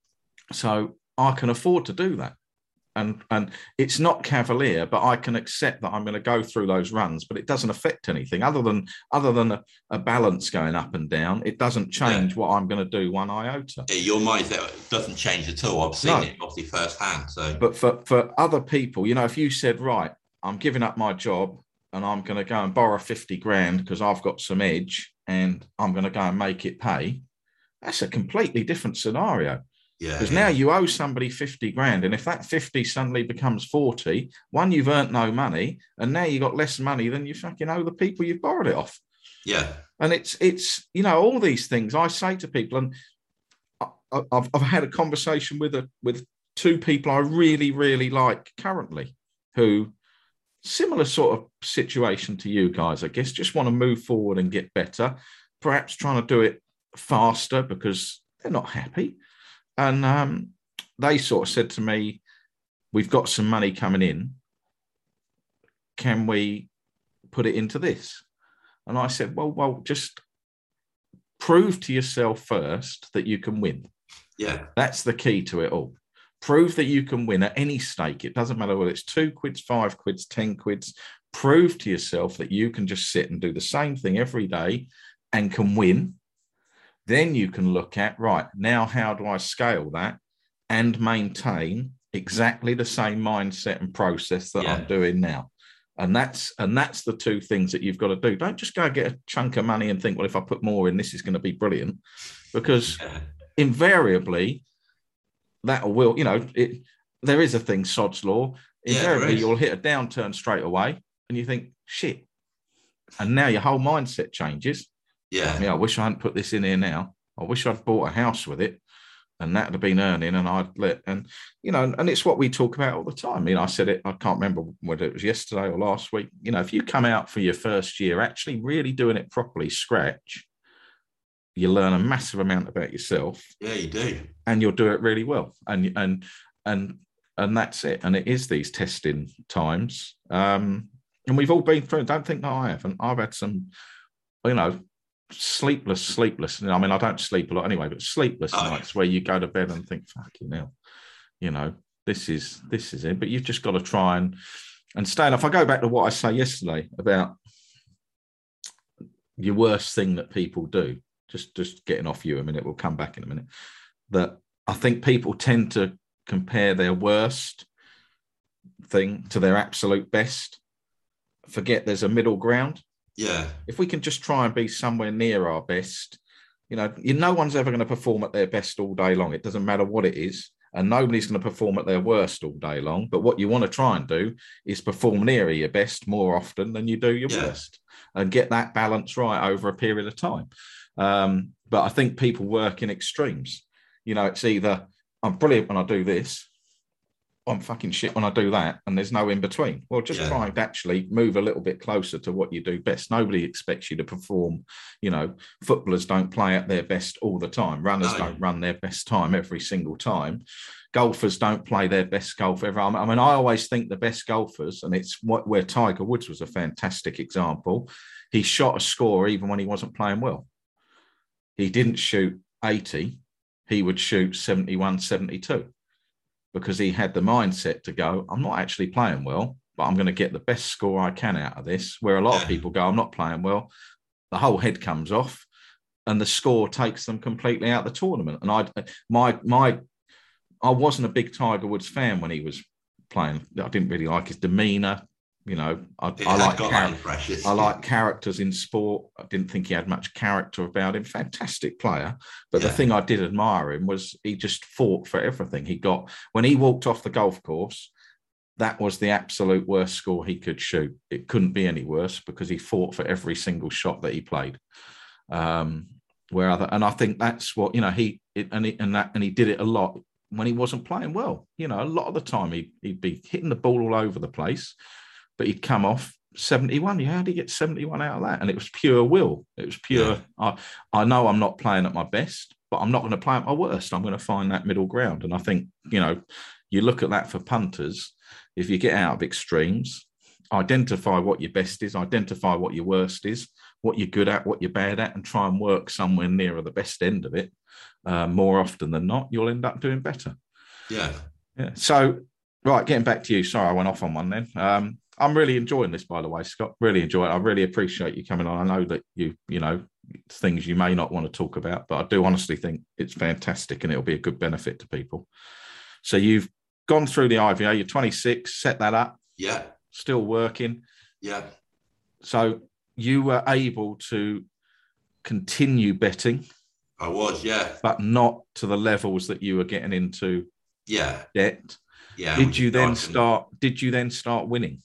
Speaker 1: So I can afford to do that. And, and it's not cavalier, but I can accept that I'm going to go through those runs, but it doesn't affect anything other than other than a, a balance going up and down. It doesn't change yeah. what I'm going to do one iota.
Speaker 2: Yeah, your mindset doesn't change at all. I've seen no. it obviously firsthand. So,
Speaker 1: but for, for other people, you know, if you said, right, I'm giving up my job and I'm going to go and borrow fifty grand because I've got some edge and I'm going to go and make it pay, that's a completely different scenario.
Speaker 2: Yeah,
Speaker 1: because
Speaker 2: yeah.
Speaker 1: now you owe somebody fifty grand. And if that fifty suddenly becomes forty, one, you've earned no money. And now you've got less money than you fucking owe the people you've borrowed it off.
Speaker 2: Yeah.
Speaker 1: And it's, it's you know, all these things I say to people. And I, I've, I've had a conversation with a, with two people I really, really like currently who similar sort of situation to you guys, I guess, just want to move forward and get better, perhaps trying to do it faster because they're not happy. And um, they sort of said to me, we've got some money coming in. Can we put it into this? And I said, well, well, just prove to yourself first that you can win.
Speaker 2: Yeah.
Speaker 1: That's the key to it all. Prove that you can win at any stake. It doesn't matter whether it's two quids, five quids, ten quids. Prove to yourself that you can just sit and do the same thing every day and can win. Then you can look at, right, now how do I scale that and maintain exactly the same mindset and process that yeah. I'm doing now? And that's and that's the two things that you've got to do. Don't just go get a chunk of money and think, well, if I put more in, this is going to be brilliant. Because yeah. invariably, that will, you know, it. There is a thing, sod's law. Invariably,
Speaker 2: yeah,
Speaker 1: you'll hit a downturn straight away, and you think, shit. And now your whole mindset changes.
Speaker 2: Yeah.
Speaker 1: Like me, I wish I hadn't put this in here now. I wish I'd bought a house with it, and that'd have been earning, and I'd let, and you know, and it's what we talk about all the time. I mean, I said it, I can't remember whether it was yesterday or last week. You know, if you come out for your first year actually really doing it properly, scratch, you learn a massive amount about yourself.
Speaker 2: Yeah, you do.
Speaker 1: And you'll do it really well. And and and and that's it. And it is these testing times. Um, and we've all been through it. Don't think that I haven't. I've had some, you know, sleepless, sleepless. I mean, I don't sleep a lot anyway, but sleepless oh, nights where you go to bed and think, fucking hell, you know, this is this is it. But you've just got to try and and stay. And if I go back to what I say yesterday about your worst thing that people do, just just getting off you a minute, we'll come back in a minute, that I think people tend to compare their worst thing to their absolute best. Forget there's a middle ground.
Speaker 2: Yeah.
Speaker 1: If we can just try and be somewhere near our best, you know, you, no one's ever going to perform at their best all day long. It doesn't matter what it is. And nobody's going to perform at their worst all day long. But what you want to try and do is perform near your best more often than you do your yeah. worst, and get that balance right over a period of time. Um, but I think people work in extremes. You know, it's either I'm brilliant when I do this, I'm fucking shit when I do that, and there's no in between. Well, just yeah. try and actually move a little bit closer to what you do best. Nobody expects you to perform. You know, footballers don't play at their best all the time. Runners no. don't run their best time every single time. Golfers don't play their best golf ever. I mean, I always think the best golfers, and it's what where Tiger Woods was a fantastic example. He shot a score even when he wasn't playing well. He didn't shoot eighty. He would shoot seventy-one, seventy-two. Because he had the mindset to go, I'm not actually playing well, but I'm going to get the best score I can out of this. Where a lot yeah. of people go, I'm not playing well. The whole head comes off and the score takes them completely out of the tournament. And I, my, my, I wasn't a big Tiger Woods fan when he was playing. I didn't really like his demeanour. You know, I, I like char- I like characters in sport. I didn't think he had much character about him. Fantastic player. But yeah. the thing I did admire him was he just fought for everything. He got, when he walked off the golf course, that was the absolute worst score he could shoot. It couldn't be any worse because he fought for every single shot that he played. Um, where other, and I think that's what, you know, he, it, and, he and that, and he did it a lot when he wasn't playing well. You know, a lot of the time he, he'd be hitting the ball all over the place, but he'd come off seventy-one. Yeah, how did he get seventy-one out of that? And it was pure will. It was pure, yeah. I, I know I'm not playing at my best, but I'm not going to play at my worst. I'm going to find that middle ground. And I think, you know, you look at that for punters, if you get out of extremes, identify what your best is, identify what your worst is, what you're good at, what you're bad at, and try and work somewhere nearer the best end of it. Uh, more often than not, you'll end up doing better.
Speaker 2: Yeah.
Speaker 1: Yeah. So, right, getting back to you. Sorry, I went off on one then. Um, I'm really enjoying this, by the way, Scott. Really enjoy it. I really appreciate you coming on. I know that you, you know, things you may not want to talk about, but I do honestly think it's fantastic and it'll be a good benefit to people. So you've gone through the I V A, you're twenty-six, set that up.
Speaker 2: Yeah. Still
Speaker 1: working.
Speaker 2: Yeah.
Speaker 1: So you were able to continue betting.
Speaker 2: I was, yeah.
Speaker 1: But not to the levels that you were getting into
Speaker 2: yeah.
Speaker 1: debt.
Speaker 2: Yeah.
Speaker 1: Did you then start, did you then start winning?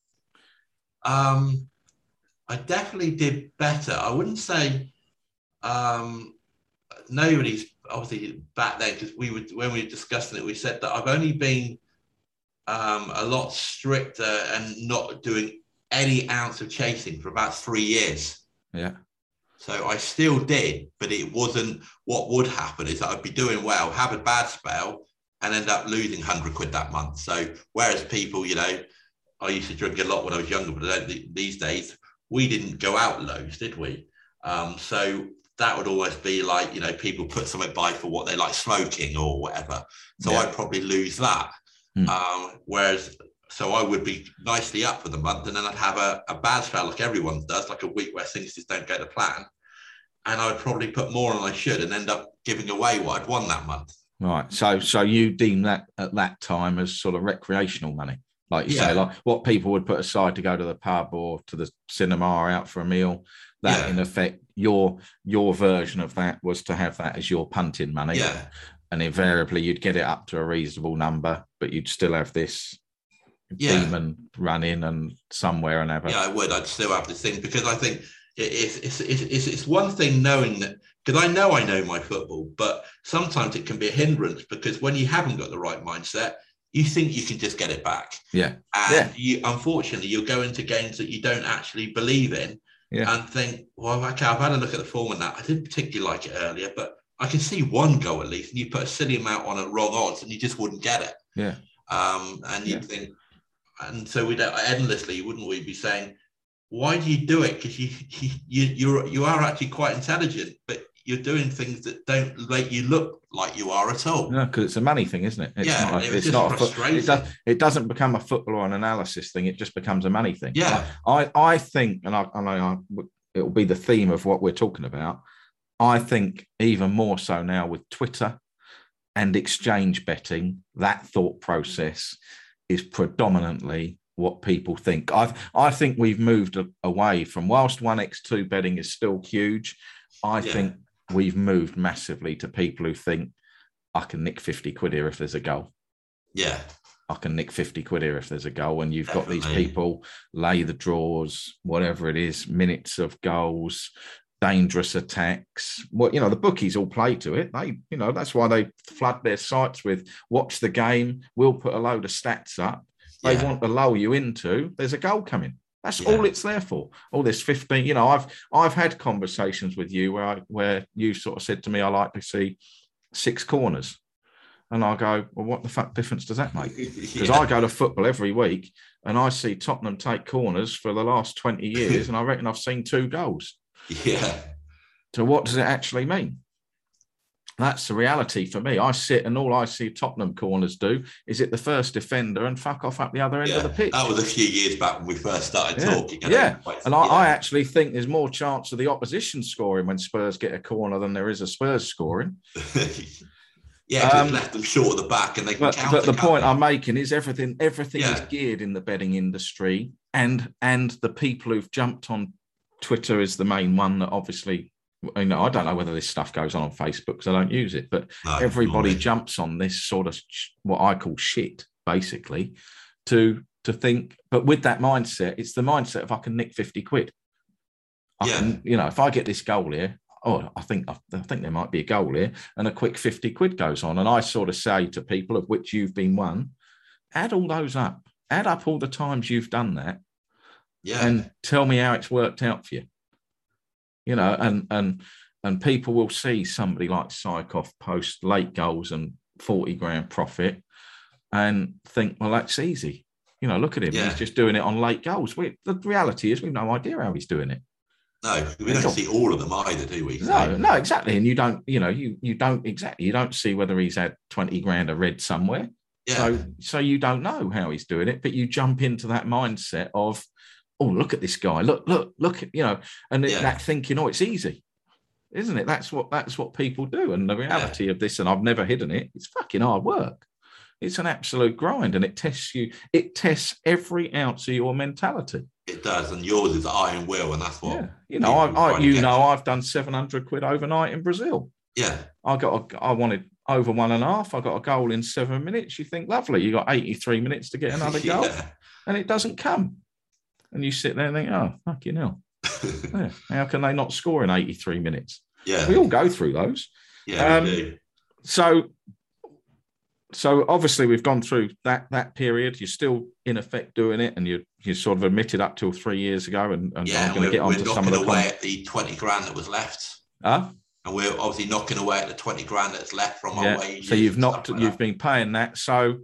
Speaker 2: Um, I definitely did better. I wouldn't say um, nobody's obviously back then, because we would, when we were discussing it, we said that I've only been um, a lot stricter and not doing any ounce of chasing for about three years.
Speaker 1: Yeah.
Speaker 2: So I still did, but it wasn't, what would happen is that I'd be doing well, have a bad spell, and end up losing one hundred quid that month. So whereas people, you know, I used to drink a lot when I was younger, but I don't, these days, we didn't go out loads, did we? Um, so that would always be like, you know, people put something by for what they like smoking or whatever. So yeah. I'd probably lose that. Mm. Um, whereas, so I would be nicely up for the month, and then I'd have a, a bad spell like everyone does, like a week where things just don't go to plan. And I would probably put more than I should and end up giving away what I'd won that month.
Speaker 1: Right. So, so you deem that at that time as sort of recreational money? Like you yeah. say, like what people would put aside to go to the pub or to the cinema or out for a meal, that
Speaker 2: Yeah.
Speaker 1: in effect, your your version of that was to have that as your punting money.
Speaker 2: Yeah.
Speaker 1: And invariably you'd get it up to a reasonable number, but you'd still have this
Speaker 2: Yeah.
Speaker 1: demon run in and somewhere and have a...
Speaker 2: Yeah, I would. I'd still have this thing because I think it's it's it's it's, it's one thing knowing that, because I know I know my football, but sometimes it can be a hindrance because when you haven't got the right mindset, you think you can just get it back.
Speaker 1: Yeah.
Speaker 2: And
Speaker 1: yeah.
Speaker 2: you, unfortunately, you'll go into games that you don't actually believe in
Speaker 1: yeah.
Speaker 2: and think, well, okay, I've had a look at the form and that. I didn't particularly like it earlier, but I can see one goal at least. And you put a silly amount on at wrong odds and you just wouldn't get it.
Speaker 1: Yeah.
Speaker 2: Um, and you'd
Speaker 1: yeah.
Speaker 2: think, and so we don't endlessly, wouldn't we be saying, why do you do it? Because you, you, you're, you are actually quite intelligent, but you're doing things that don't make you look like you are at all.
Speaker 1: No, because it's a money thing, isn't it? It's
Speaker 2: yeah,
Speaker 1: not. A,
Speaker 2: it
Speaker 1: it's not a foot,
Speaker 2: frustrating.
Speaker 1: it, does, it doesn't become a football or an analysis thing. It just becomes a money thing.
Speaker 2: Yeah,
Speaker 1: I, I think, and I, I know it will be the theme of what we're talking about. I think even more so now with Twitter and exchange betting, that thought process is predominantly what people think. I I think we've moved away from, whilst one by two betting is still huge, I yeah. think we've moved massively to people who think I can nick fifty quid here if there's a goal.
Speaker 2: Yeah.
Speaker 1: I can nick fifty quid here if there's a goal. And you've
Speaker 2: Definitely.
Speaker 1: got these people lay the draws, whatever it is, minutes of goals, dangerous attacks. Well, you know, the bookies all play to it. They, you know, that's why they flood their sites with watch the game. We'll put a load of stats up. They
Speaker 2: Yeah.
Speaker 1: want to lull you into there's a goal coming. That's
Speaker 2: Yeah.
Speaker 1: all it's there for. All this fifteen, you know, I've I've had conversations with you where I, where you sort of said to me, I like to see six corners. And I go, well, what the fuck difference does that make? Because yeah. I go to football every week and I see Tottenham take corners for the last twenty years and I reckon I've seen two goals.
Speaker 2: Yeah.
Speaker 1: So what does it actually mean? That's the reality for me. I sit and all I see Tottenham corners do is hit the first defender and fuck off up the other end
Speaker 2: yeah.
Speaker 1: of the pitch.
Speaker 2: That was a few years back when we first started
Speaker 1: yeah.
Speaker 2: talking.
Speaker 1: Yeah,
Speaker 2: quite,
Speaker 1: and I,
Speaker 2: yeah.
Speaker 1: I actually think there's more chance of the opposition scoring when Spurs get a corner than there is of Spurs scoring.
Speaker 2: yeah, because
Speaker 1: um,
Speaker 2: it's left them short at the back and they can
Speaker 1: but,
Speaker 2: counter.
Speaker 1: But the point I'm making is everything everything
Speaker 2: yeah.
Speaker 1: is geared in the betting industry, and and the people who've jumped on Twitter is the main one that obviously. You know, I don't know whether this stuff goes on on Facebook because I don't use it, but no, everybody really. jumps on this sort of sh- what I call shit, basically, to to think. But with that mindset, it's the mindset of I can nick fifty quid. I
Speaker 2: yeah.
Speaker 1: can, you know, if I get this goal here, oh, I think I, I think there might be a goal here, and a quick fifty quid goes on, and I sort of say to people, of which you've been one, add all those up, add up all the times you've done that,
Speaker 2: yeah,
Speaker 1: and tell me how it's worked out for you. You know, and and and people will see somebody like Psychoff post late goals and forty grand profit and think, well, that's easy. You know, look at him. Yeah. He's just doing it on late goals. We, the reality is we've no idea how he's doing it.
Speaker 2: No, we don't see all of them either, do we?
Speaker 1: No, no, exactly. And you don't, you know, you you don't exactly, you don't see whether he's had twenty grand of red somewhere.
Speaker 2: Yeah.
Speaker 1: So, so you don't know how he's doing it, but you jump into that mindset of, oh, look at this guy. Look, look, look, you know, and yeah. that thinking, oh, it's easy, isn't it? That's what that's what people do. And the reality yeah. of this, and I've never hidden it, it's fucking hard work. It's an absolute grind, and it tests you, it tests every ounce of your mentality.
Speaker 2: It does, and yours is iron will, and that's what
Speaker 1: yeah. you know. I, I you know, I've done seven hundred quid overnight in Brazil.
Speaker 2: Yeah.
Speaker 1: I got a, I wanted over one and a half. I got a goal in seven minutes. You think, lovely, you got eighty-three minutes to get another
Speaker 2: yeah.
Speaker 1: goal, and it doesn't come. And you sit there and think, oh, fuck you know. yeah. How can they not score in eighty-three minutes?
Speaker 2: Yeah.
Speaker 1: We all go through those.
Speaker 2: Yeah,
Speaker 1: um,
Speaker 2: we do.
Speaker 1: So, so obviously we've gone through that that period. You're still in effect doing it, and you you sort of admitted up till three years ago. And, and
Speaker 2: yeah,
Speaker 1: I'm going to get on to some of the
Speaker 2: away
Speaker 1: con-
Speaker 2: at the twenty grand that was left.
Speaker 1: Huh?
Speaker 2: And we're obviously knocking away at the twenty grand that's left from
Speaker 1: yeah.
Speaker 2: our wages.
Speaker 1: So you've knocked,
Speaker 2: like
Speaker 1: you've
Speaker 2: that.
Speaker 1: been paying that. So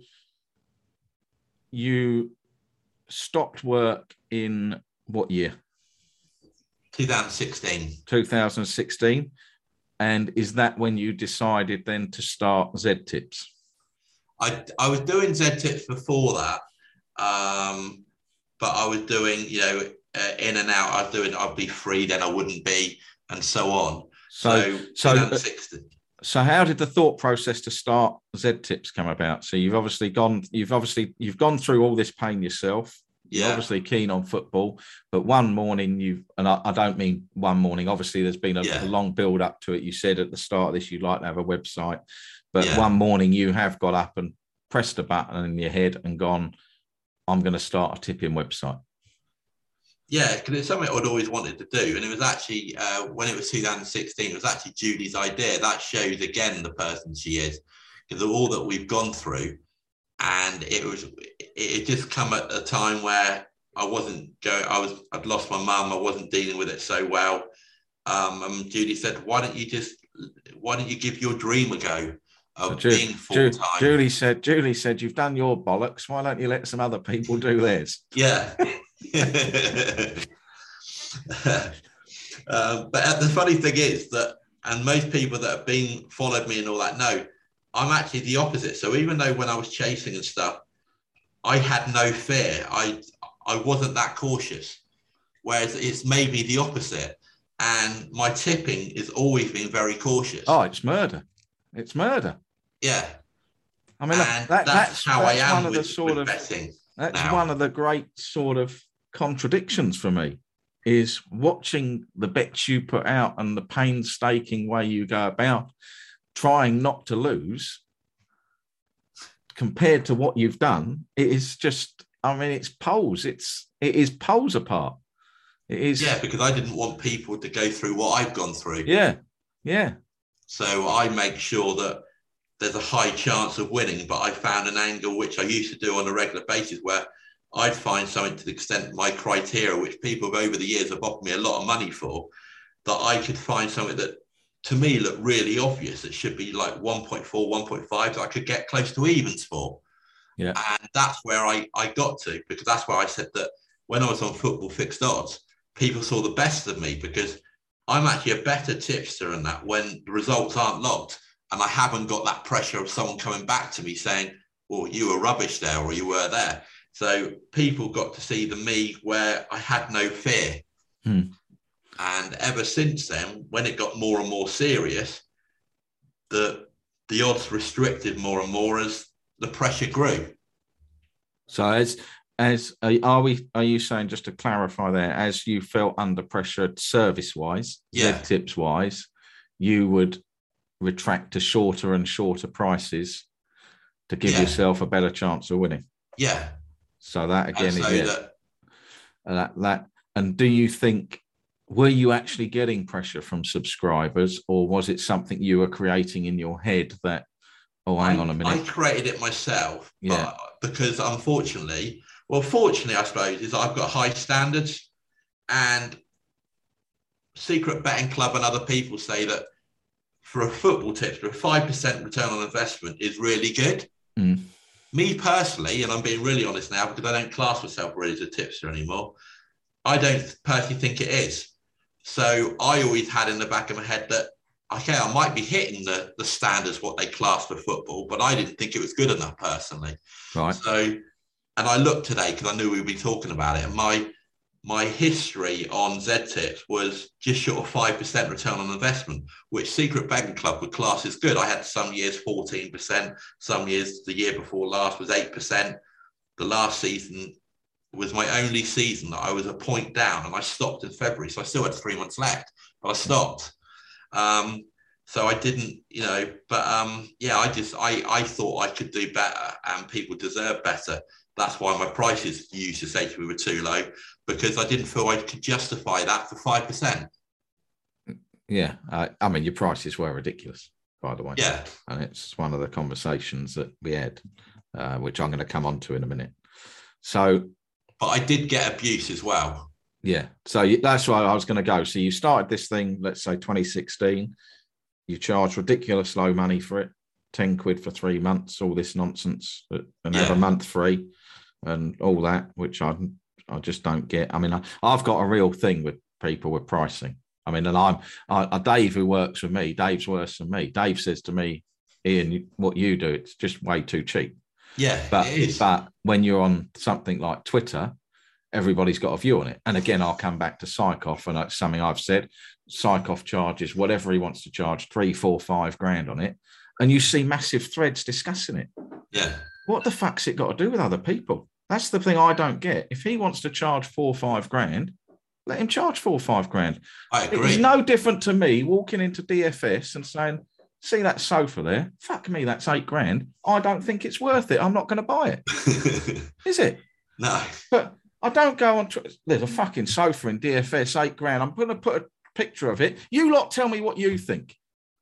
Speaker 1: you stopped work in what year?
Speaker 2: twenty sixteen.
Speaker 1: twenty sixteen. And is that when you decided then to start Z Tips?
Speaker 2: I I was doing Z Tips before that, um, but I was doing, you know, uh, in and out. I was doing, I'd be free, then I wouldn't be, and so on.
Speaker 1: So, so, so, so how did the thought process to start Z Tips come about? So you've obviously gone, you've obviously, you've gone through all this pain yourself. You're
Speaker 2: Yeah.
Speaker 1: obviously keen on football, but one morning you and I, I don't mean one morning. Obviously, there's been a,
Speaker 2: Yeah.
Speaker 1: a long build up to it. You said at the start of this you'd like to have a website, but
Speaker 2: Yeah.
Speaker 1: one morning you have got up and pressed a button in your head and gone, I'm going to start a tipping website.
Speaker 2: Yeah, because it's something I'd always wanted to do. And it was actually, uh, when it was two thousand sixteen, it was actually Julie's idea. That shows, again, the person she is, because of all that we've gone through. And it was, it had just come at a time where I wasn't going, I was, I'd lost my mum. I wasn't dealing with it so well. Um, and Julie said, why don't you just, why don't you give your dream a go of
Speaker 1: so
Speaker 2: being full time?
Speaker 1: Julie said, Julie said, you've done your bollocks. Why don't you let some other people do theirs?
Speaker 2: Yeah. um, but the funny thing is that, and most people that have been followed me and all that know, I'm actually the opposite. So even though when I was chasing and stuff, I had no fear. I I wasn't that cautious. Whereas it's maybe the opposite. And my tipping has always been very cautious.
Speaker 1: Oh, it's murder. It's murder.
Speaker 2: Yeah.
Speaker 1: I mean, that,
Speaker 2: that's,
Speaker 1: that's
Speaker 2: how
Speaker 1: that's
Speaker 2: I am
Speaker 1: one of
Speaker 2: with,
Speaker 1: the sort of
Speaker 2: betting.
Speaker 1: That's
Speaker 2: now.
Speaker 1: one of the great sort of contradictions for me, is watching the bets you put out and the painstaking way you go about trying not to lose compared to what you've done. It is just, I mean, it's poles. It's, it is poles apart. It is.
Speaker 2: Yeah, because I didn't want people to go through what I've gone through.
Speaker 1: Yeah. Yeah.
Speaker 2: So I make sure that there's a high chance of winning, but I found an angle which I used to do on a regular basis where I'd find something to the extent my criteria, which people over the years have offered me a lot of money for, that I could find something that to me looked really obvious. It should be like one point four, one point five, that I could get close to evens for.
Speaker 1: Yeah.
Speaker 2: And that's where I, I got to, because that's where I said that when I was on Football Fixed Odds, people saw the best of me, because I'm actually a better tipster than that when the results aren't logged. And I haven't got that pressure of someone coming back to me saying, well, you were rubbish there or you were there. So people got to see the me where I had no fear.
Speaker 1: Hmm.
Speaker 2: And ever since then, when it got more and more serious, the, the odds restricted more and more as the pressure grew.
Speaker 1: So as, as are we, are you saying, just to clarify there, as you felt under pressure service-wise,
Speaker 2: yeah.
Speaker 1: Z-tips-wise, you would retract to shorter and shorter prices to give
Speaker 2: yeah.
Speaker 1: yourself a better chance of winning.
Speaker 2: Yeah.
Speaker 1: So that again
Speaker 2: so
Speaker 1: is it.
Speaker 2: That,
Speaker 1: that, that, and do you think, were you actually getting pressure from subscribers, or was it something you were creating in your head that, oh, hang
Speaker 2: I,
Speaker 1: on a minute.
Speaker 2: I created it myself,
Speaker 1: yeah.
Speaker 2: but because unfortunately, well, fortunately, I suppose, is I've got high standards, and Secret Betting Club and other people say that for a football tipster, a five percent return on investment is really good.
Speaker 1: Mm.
Speaker 2: Me personally, and I'm being really honest now because I don't class myself really as a tipster anymore, I don't personally think it is. So I always had in the back of my head that, okay, I might be hitting the, the standards, what they class for football, but I didn't think it was good enough personally.
Speaker 1: Right.
Speaker 2: So, and I looked today because I knew we'd be talking about it, and my my history on Z-Tips was just short of five percent return on investment, which Secret Betting Club would class as good. I had some years fourteen percent, some years the year before last was eight percent. The last season was my only season that I was a point down, and I stopped in February. So I still had three months left, but I stopped. Um, so I didn't, you know, but um, yeah, I just, I, I thought I could do better and people deserve better. That's why my prices used to say to me were too low, because I didn't feel I could justify that for five percent.
Speaker 1: Yeah. Uh, I mean, your prices were ridiculous, by the way.
Speaker 2: Yeah.
Speaker 1: And it's one of the conversations that we had, uh, which I'm going to come on to in a minute. So,
Speaker 2: but I did get abuse as well.
Speaker 1: Yeah. So that's why I was going to go. So you started this thing, let's say twenty sixteen, you charged ridiculous low money for it, ten quid for three months, all this nonsense, and
Speaker 2: yeah.
Speaker 1: have a month free and all that, which I I just don't get. I mean, I, I've got a real thing with people with pricing. I mean, and I'm, I, Dave, who works with me, Dave's worse than me. Dave says to me, Ian, what you do, it's just way too cheap.
Speaker 2: Yeah,
Speaker 1: but,
Speaker 2: it is.
Speaker 1: But when you're on something like Twitter, everybody's got a view on it. And again, I'll come back to Psychoff, and that's something I've said. Psychoff charges whatever he wants to charge, three, four, five grand on it. And you see massive threads discussing it.
Speaker 2: Yeah.
Speaker 1: What the fuck's it got to do with other people? That's the thing I don't get. If he wants to charge four or five grand, let him charge four or five grand.
Speaker 2: I agree.
Speaker 1: It's no different to me walking into D F S and saying, see that sofa there? Fuck me, that's eight grand. I don't think it's worth it. I'm not going to buy it. Is it?
Speaker 2: No.
Speaker 1: But I don't go on. Tw- There's a fucking sofa in D F S, eight grand. I'm going to put a picture of it. You lot tell me what you think.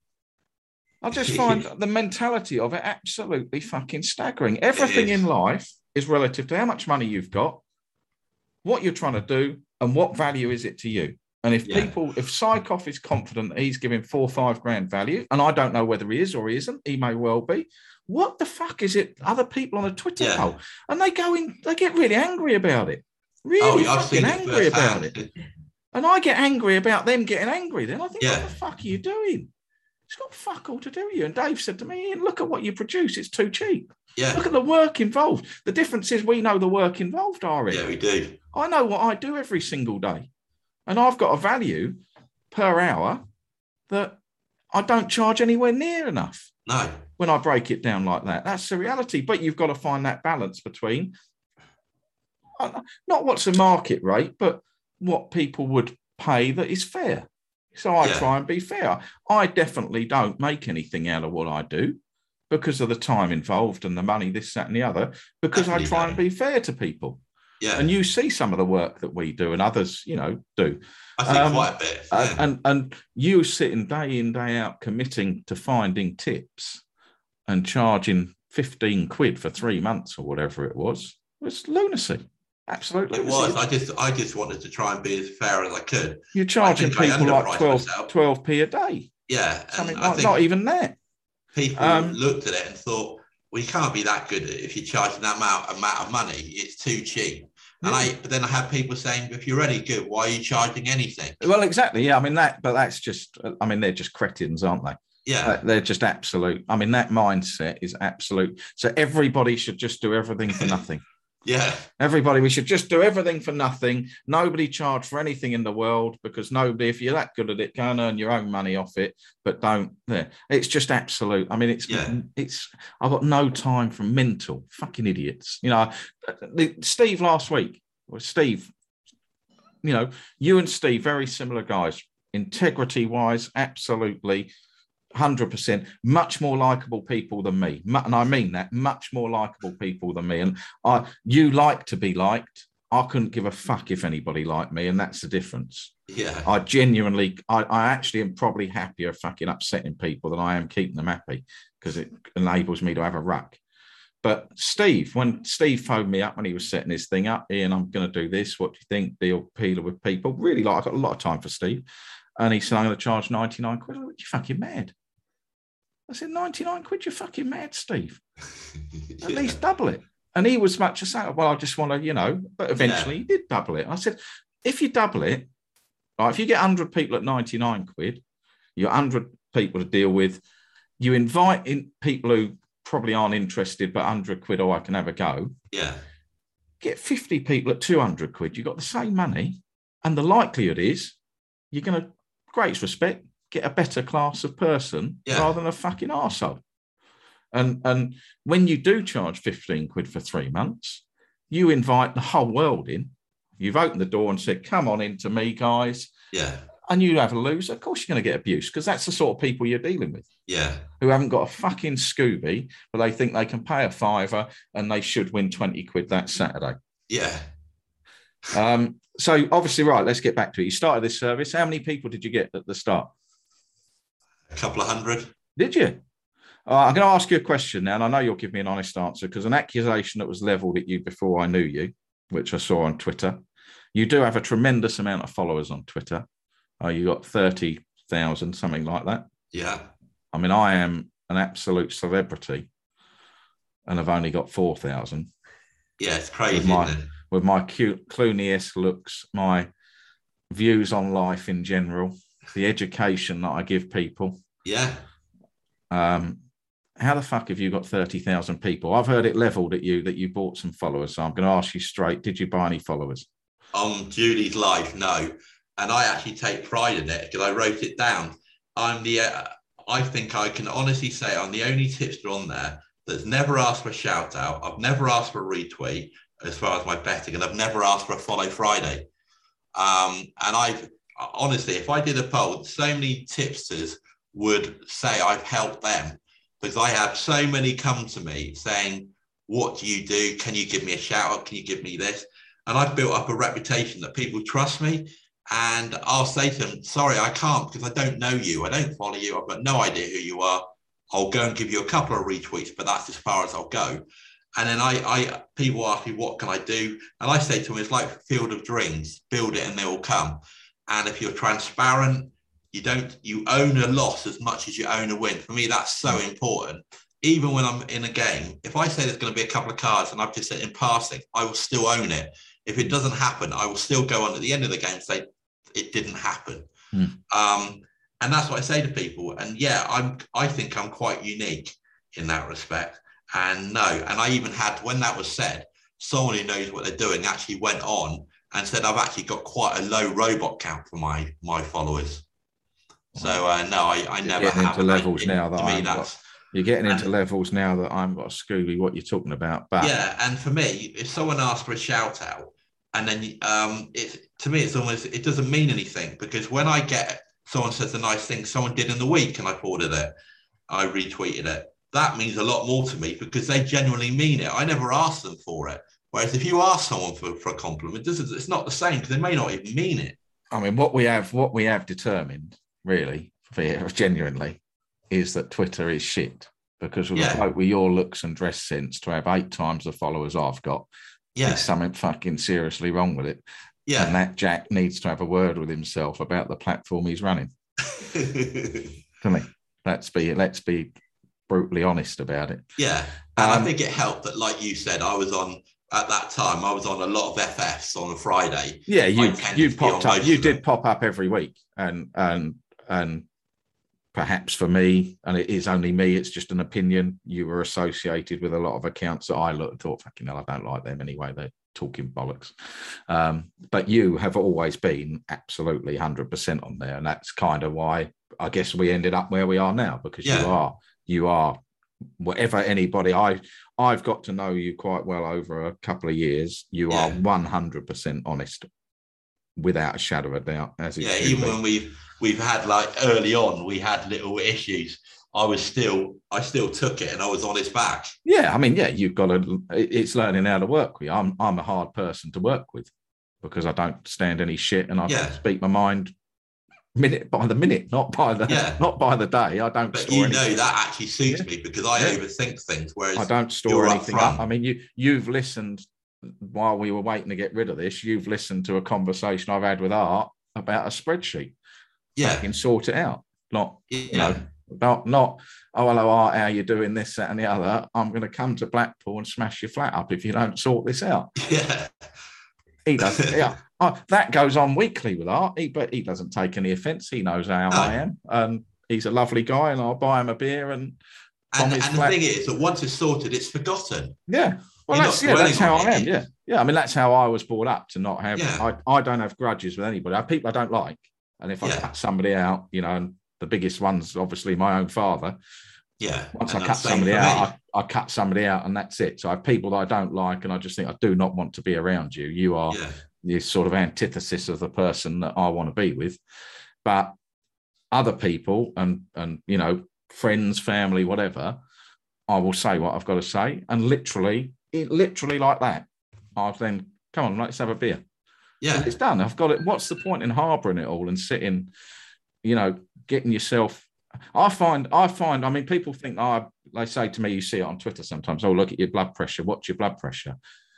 Speaker 1: I just find the mentality of it absolutely fucking staggering. Everything in life is relative to how much money you've got, what you're trying to do, and what value is it to you. And if
Speaker 2: Yeah.
Speaker 1: people, if Psychoff is confident that he's giving four or five grand value, and I don't know whether he is or he isn't, he may well be, what the fuck is it other people on a Twitter
Speaker 2: Yeah.
Speaker 1: poll? And they go in, they get really angry about it. Really
Speaker 2: Oh, I've
Speaker 1: fucking
Speaker 2: seen it
Speaker 1: angry about
Speaker 2: firsthand.
Speaker 1: it. And I get angry about them getting angry. Then I think,
Speaker 2: Yeah.
Speaker 1: what the fuck are you doing? It's got fuck all to do with you. And Dave said to me, Ian, look at what you produce. It's too cheap.
Speaker 2: Yeah.
Speaker 1: Look at the work involved. The difference is we know the work involved, Ari.
Speaker 2: Yeah, we do.
Speaker 1: I know what I do every single day. And I've got a value per hour that I don't charge anywhere near enough
Speaker 2: No.
Speaker 1: when I break it down like that. That's the reality. But you've got to find that balance between uh, not what's the market rate, but what people would pay that is fair. So I
Speaker 2: Yeah.
Speaker 1: try and be fair. I definitely don't make anything out of what I do because of the time involved and the money, this, that, and the other, because
Speaker 2: Definitely
Speaker 1: I try
Speaker 2: don't.
Speaker 1: and be fair to people.
Speaker 2: Yeah.
Speaker 1: And you see some of the work that we do and others, you know, do.
Speaker 2: I think
Speaker 1: um,
Speaker 2: quite a bit.
Speaker 1: Uh,
Speaker 2: Yeah.
Speaker 1: and and you sitting day in, day out, committing to finding tips and charging fifteen quid for three months or whatever it was, was lunacy. Absolutely.
Speaker 2: It was. I just I just wanted to try and be as fair as I could.
Speaker 1: You're charging
Speaker 2: think I
Speaker 1: people like
Speaker 2: underpriced
Speaker 1: twelve,
Speaker 2: myself.
Speaker 1: twelve p a day.
Speaker 2: Yeah.
Speaker 1: Something
Speaker 2: And I
Speaker 1: like
Speaker 2: think
Speaker 1: not even that.
Speaker 2: people
Speaker 1: Um,
Speaker 2: looked at it and thought, well, you can't be that good if you're charging that amount, amount of money. It's too cheap. And
Speaker 1: Yeah.
Speaker 2: I but then I had people saying, if you're already good, why are you charging anything?
Speaker 1: Well, exactly. Yeah. I mean, that, but that's just, I mean, they're just cretins, aren't they?
Speaker 2: Yeah.
Speaker 1: Uh, they're just absolute. I mean, that mindset is absolute. So everybody should just do everything for nothing.
Speaker 2: Yeah.
Speaker 1: Everybody, we should just do everything for nothing. Nobody charge for anything in the world because nobody, if you're that good at it, go and earn your own money off it, but don't. Yeah, it's just absolute. I mean, it's
Speaker 2: Yeah.
Speaker 1: it's. I've got no time for mental fucking idiots. You know, the, Steve last week. Well, Steve, you know, you and Steve, very similar guys, integrity wise, absolutely. one hundred percent much more likable people than me. Mu- And I mean that, much more likable people than me. And I, you like to be liked. I couldn't give a fuck if anybody liked me. And that's the difference.
Speaker 2: Yeah.
Speaker 1: I genuinely, I, I actually am probably happier fucking upsetting people than I am keeping them happy because it enables me to have a ruck. But Steve, when Steve phoned me up when he was setting his thing up, Ian, I'm going to do this. What do you think? Deal peeler with people. Really like, I've got a lot of time for Steve. And he said, I'm going to charge ninety-nine quid. I went, you fucking mad. I said, ninety-nine quid, you're fucking mad, Steve. At
Speaker 2: Yeah.
Speaker 1: least double it. And he was much as that. Well, I just want to, you know, but eventually
Speaker 2: Yeah.
Speaker 1: he did double it. I said, if you double it, right, if you get one hundred people at ninety-nine quid, you're one hundred people to deal with, you invite in people who probably aren't interested, but one hundred quid, oh, I can have a go.
Speaker 2: Yeah.
Speaker 1: Get fifty people at two hundred quid, you've got the same money. And the likelihood is you're going to, greatest respect, get a better class of person
Speaker 2: Yeah.
Speaker 1: rather than a fucking arsehole. And, and when you do charge fifteen quid for three months, you invite the whole world in. You've opened the door and said, come on into me, guys.
Speaker 2: Yeah.
Speaker 1: And you have a loser. Of course, you're going to get abuse because that's the sort of people you're dealing with
Speaker 2: Yeah.
Speaker 1: who haven't got a fucking Scooby, but they think they can pay a fiver and they should win twenty quid that Saturday.
Speaker 2: Yeah.
Speaker 1: Um, so obviously, right, let's get back to it. You started this service. How many people did you get at the start?
Speaker 2: A couple of hundred.
Speaker 1: Did you? Uh, I'm going to ask you a question now, and I know you'll give me an honest answer because an accusation that was levelled at you before I knew you, which I saw on Twitter. You do have a tremendous amount of followers on Twitter. Uh, you got thirty thousand, something like that.
Speaker 2: Yeah.
Speaker 1: I mean, I am an absolute celebrity and I've only got four thousand.
Speaker 2: Yeah, it's crazy,
Speaker 1: With my-
Speaker 2: isn't it?
Speaker 1: With my cute Clooney-esque looks, my views on life in general, the education that I give people.
Speaker 2: Yeah.
Speaker 1: Um, how the fuck have you got thirty thousand people? I've heard it levelled at you that you bought some followers. So I'm going to ask you straight, did you buy any followers?
Speaker 2: On Julie's life, no. And I actually take pride in it because I wrote it down. I'm the, uh, I think I can honestly say I'm the only tipster on there that's never asked for a shout out. I've never asked for a retweet. as far as my betting, and I've never asked for a follow Friday. Um, and I've honestly, if I did a poll, so many tipsters would say I've helped them, because I have so many come to me saying, what do you do? Can you give me a shout out? Can you give me this? And I've built up a reputation that people trust me. And I'll say to them, sorry, I can't, because I don't know you. I don't follow you. I've got no idea who you are. I'll go and give you a couple of retweets, but that's as far as I'll go. And then I, I people ask me, what can I do? And I say to them, it's like Field of Dreams, build it and they will come. And if you're transparent, you don't, you own a loss as much as you own a win. For me, that's so important. Even when I'm in a game, if I say there's going to be a couple of cards and I've just said in passing, I will still own it. If it doesn't happen, I will still go on at the end of the game and say, it didn't happen. Hmm. Um, and that's what I say to people. And yeah, I'm, I think I'm quite unique in that respect. And no, and I even had, when that was said, someone who knows what they're doing actually went on and said, I've actually got quite a low robot count for my, my followers. So uh, no, I, I never
Speaker 1: getting
Speaker 2: have.
Speaker 1: Into levels it, now that
Speaker 2: me,
Speaker 1: I'm got, you're getting into and, levels now that I'm got a Scooby, what you're talking about. But
Speaker 2: yeah, and for me, if someone asks for a shout out, and then um, it to me, it's almost, it doesn't mean anything, because when I get someone says a nice thing someone did in the week and I forwarded it, I retweeted it, that means a lot more to me because they genuinely mean it. I never ask them for it. Whereas if you ask someone for, for a compliment, it's not the same, because they may not even mean it.
Speaker 1: I mean, what we have, what we have determined, really, genuinely, is that Twitter is shit. Because with yeah. a bloke with your looks and dress sense to have eight times the followers I've got, yeah. there's something fucking seriously wrong with it. Yeah. And that Jack needs to have a word with himself about the platform he's running. For me, let's be let's be brutally honest about it.
Speaker 2: Yeah, and um, I think it helped that, like you said, I was on at that time. I was on a lot of F Fs on a Friday.
Speaker 1: Yeah, you you popped up. You did pop up every week, and and and perhaps for me, and it is only me, it's just an opinion. You were associated with a lot of accounts that I looked thought, fucking hell, I don't like them anyway. They're talking bollocks. Um, but you have always been absolutely one hundred percent on there, and that's kind of why I guess we ended up where we are now, because yeah. you are. You are, whatever anybody, I, I've got to know you quite well over a couple of years. You yeah. are one hundred percent honest, without a shadow of a doubt. As it
Speaker 2: yeah, even be. when we've, we've had, like, early on, we had little issues. I was still, I still took it and I was on his back.
Speaker 1: Yeah, I mean, yeah, you've got to, it's learning how to work with. I'm, I'm a hard person to work with because I don't stand any shit and I yeah. speak my mind minute by the minute, not by the yeah. not by the day. I don't.
Speaker 2: But
Speaker 1: store
Speaker 2: you
Speaker 1: anything.
Speaker 2: know that actually suits yeah. me because I yeah. overthink things. Whereas
Speaker 1: I don't store anything up. I mean, you you've listened while we were waiting to get rid of this. You've listened to a conversation I've had with Art about a spreadsheet.
Speaker 2: Yeah,
Speaker 1: you can sort it out. Not
Speaker 2: yeah.
Speaker 1: you know, not not. Oh, hello, Art. How you doing? This, that, and the other. I'm going to come to Blackpool and smash your flat up if you don't sort this out.
Speaker 2: Yeah,
Speaker 1: he does. Yeah. Oh, that goes on weekly with Art, he, but he doesn't take any offence. He knows how no. I am. Um, he's a lovely guy, and I'll buy him a beer. And
Speaker 2: and, and the thing is that once it's sorted, it's forgotten.
Speaker 1: Yeah, well, that's, yeah, that's how I am. Yeah, yeah. I mean, that's how I was brought up, to not have. Yeah. I, I don't have grudges with anybody. I have people I don't like, and if I yeah. cut somebody out, you know, and the biggest one's obviously my own father.
Speaker 2: Yeah.
Speaker 1: Once I cut somebody out, I, I cut somebody out, and that's it. So I have people that I don't like, and I just think I do not want to be around you. You are. Yeah. The sort of antithesis of the person that I want to be with. But other people and, and you know, friends, family, whatever, I will say what I've got to say. And literally, it literally like that, I'll then, come on, let's have a beer.
Speaker 2: Yeah.
Speaker 1: And it's done. I've got it. What's the point in harbouring it all and sitting, you know, getting yourself... I find, I find, I mean, people think, oh, they say to me, you see it on Twitter sometimes, oh, look at your blood pressure. What's your blood pressure?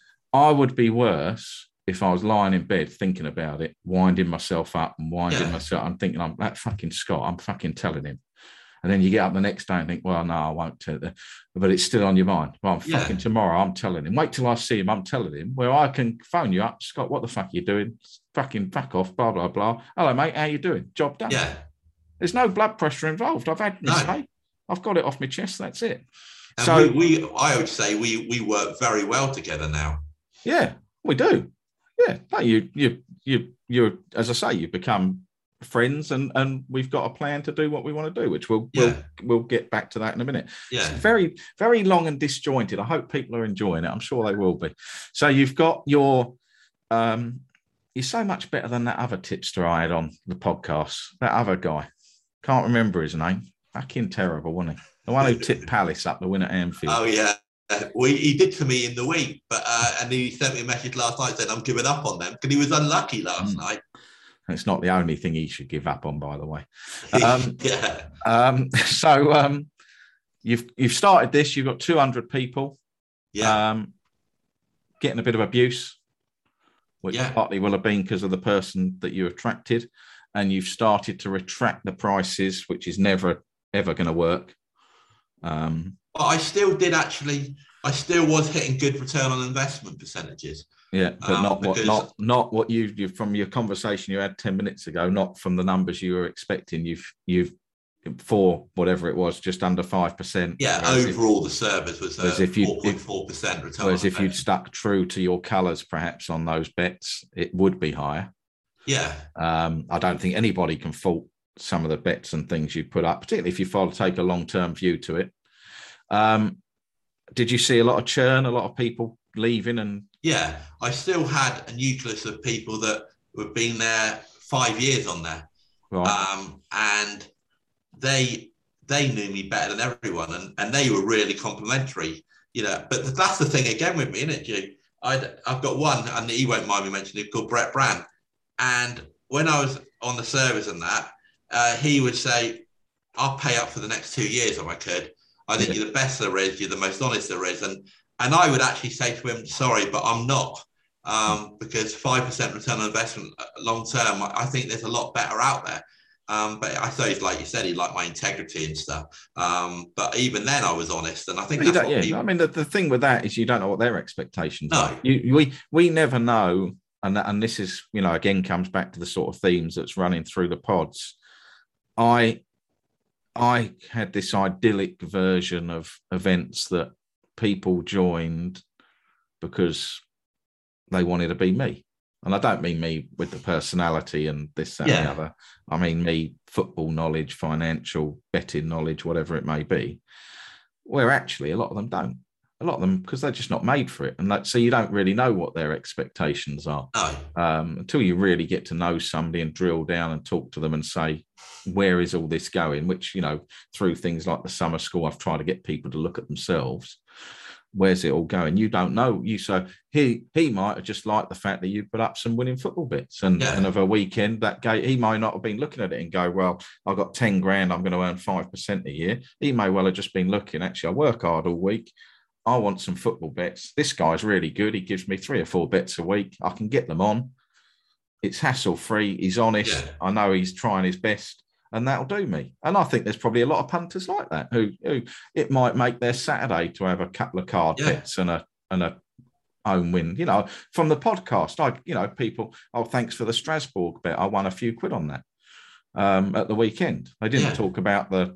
Speaker 1: I would be worse if I was lying in bed thinking about it, winding myself up and winding yeah. myself, I'm thinking, I'm that fucking Scott, I'm fucking telling him. And then you get up the next day and think, well, no, I won't tell him. But it's still on your mind. Well, I'm fucking yeah. tomorrow, I'm telling him. Wait till I see him, I'm telling him. Where I can phone you up, Scott, what the fuck are you doing? Fucking fuck off, blah, blah, blah. Hello, mate, how you doing? Job done.
Speaker 2: Yeah.
Speaker 1: There's no blood pressure involved. I've had this no. I've got it off my chest, that's it.
Speaker 2: And
Speaker 1: so
Speaker 2: we, we, I would say we we work very well together now.
Speaker 1: Yeah, we do. Yeah, no, you, you, you, you. As I say, you've become friends, and and we've got a plan to do what we want to do, which we'll
Speaker 2: Yeah.
Speaker 1: we'll we'll get back to that in a minute.
Speaker 2: Yeah.
Speaker 1: It's very very long and disjointed. I hope people are enjoying it. I'm sure they will be. So you've got your um you're so much better than that other tipster I had on the podcast. That other guy, can't remember his name. Fucking terrible, wasn't he? The one who tipped Palace up the win at Anfield.
Speaker 2: Oh yeah. Well, he did to me in the week, but uh, and he sent me a message last night saying I'm giving up on them because he was unlucky last mm. night.
Speaker 1: It's not the only thing he should give up on, by the way. Um,
Speaker 2: yeah.
Speaker 1: Um, so um, you've you've started this. You've got two hundred people.
Speaker 2: Yeah.
Speaker 1: Um, getting a bit of abuse, which
Speaker 2: yeah.
Speaker 1: partly will have been because of the person that you attracted, and you've started to retract the prices, which is never ever going to work. Um,
Speaker 2: but I still did actually. I still was hitting good return on investment percentages.
Speaker 1: Yeah, but
Speaker 2: um,
Speaker 1: not what
Speaker 2: because...
Speaker 1: not not what you you from your conversation you had ten minutes ago, not from the numbers you were expecting. You've you've for whatever it was, just under five percent.
Speaker 2: Yeah, overall if, the service was uh, four point four percent return.
Speaker 1: Whereas if you'd stuck true to your colours, perhaps on those bets, it would be higher.
Speaker 2: Yeah.
Speaker 1: Um, I don't think anybody can fault some of the bets and things you put up, particularly if you follow take a long term view to it. Um, did you see a lot of churn, a lot of people leaving? And
Speaker 2: yeah, I still had a nucleus of people that have been there five years on there,
Speaker 1: right.
Speaker 2: um, and they they knew me better than everyone, and, and they were really complimentary, you know. But that's the thing again with me, isn't it, Stu? I'd, I've got one, and he won't mind me mentioning it, called Brett Brand, and when I was on the service and that, uh, he would say, "I'll pay up for the next two years if I could. I think yeah. you're the best there is. You're the most honest there is," and And I would actually say to him, sorry, but I'm not, um, because five percent return on investment long term, I think there's a lot better out there. Um, but I suppose, like you said, he liked my integrity and stuff. Um, but even then, I was honest. And I think that's what
Speaker 1: yeah.
Speaker 2: people...
Speaker 1: I mean, the, the thing with that is you don't know what their expectations
Speaker 2: no.
Speaker 1: are. You, we, we never know. And, that, and this is, you know, again, comes back to the sort of themes that's running through the pods. I, I had this idyllic version of events that people joined because they wanted to be me. And I don't mean me with the personality and this, that, yeah. and the other. I mean me, football knowledge, financial, betting knowledge, whatever it may be, where actually a lot of them don't. A lot of them, because they're just not made for it. And that, so you don't really know what their expectations are
Speaker 2: no.
Speaker 1: um, until you really get to know somebody and drill down and talk to them and say, where is all this going? Which, you know, through things like the summer school, I've tried to get people to look at themselves. Where's it all going? You don't know. You so he he might have just liked the fact that you put up some winning football bits, and,
Speaker 2: yeah.
Speaker 1: and of a weekend that game, he might not have been looking at it and go, well, I've got ten grand, I'm going to earn five percent a year. He may well have just been looking, actually, I work hard all week. I want some football bets. This guy's really good. He gives me three or four bets a week. I can get them on. It's hassle free. He's honest.
Speaker 2: Yeah.
Speaker 1: I know he's trying his best. And that'll do me. And I think there's probably a lot of punters like that who, who it might make their Saturday to have a couple of card
Speaker 2: yeah.
Speaker 1: bets and a and a home win. You know, from the podcast, I you know people. Oh, thanks for the Strasbourg bet. I won a few quid on that um, at the weekend. They didn't
Speaker 2: yeah.
Speaker 1: talk about the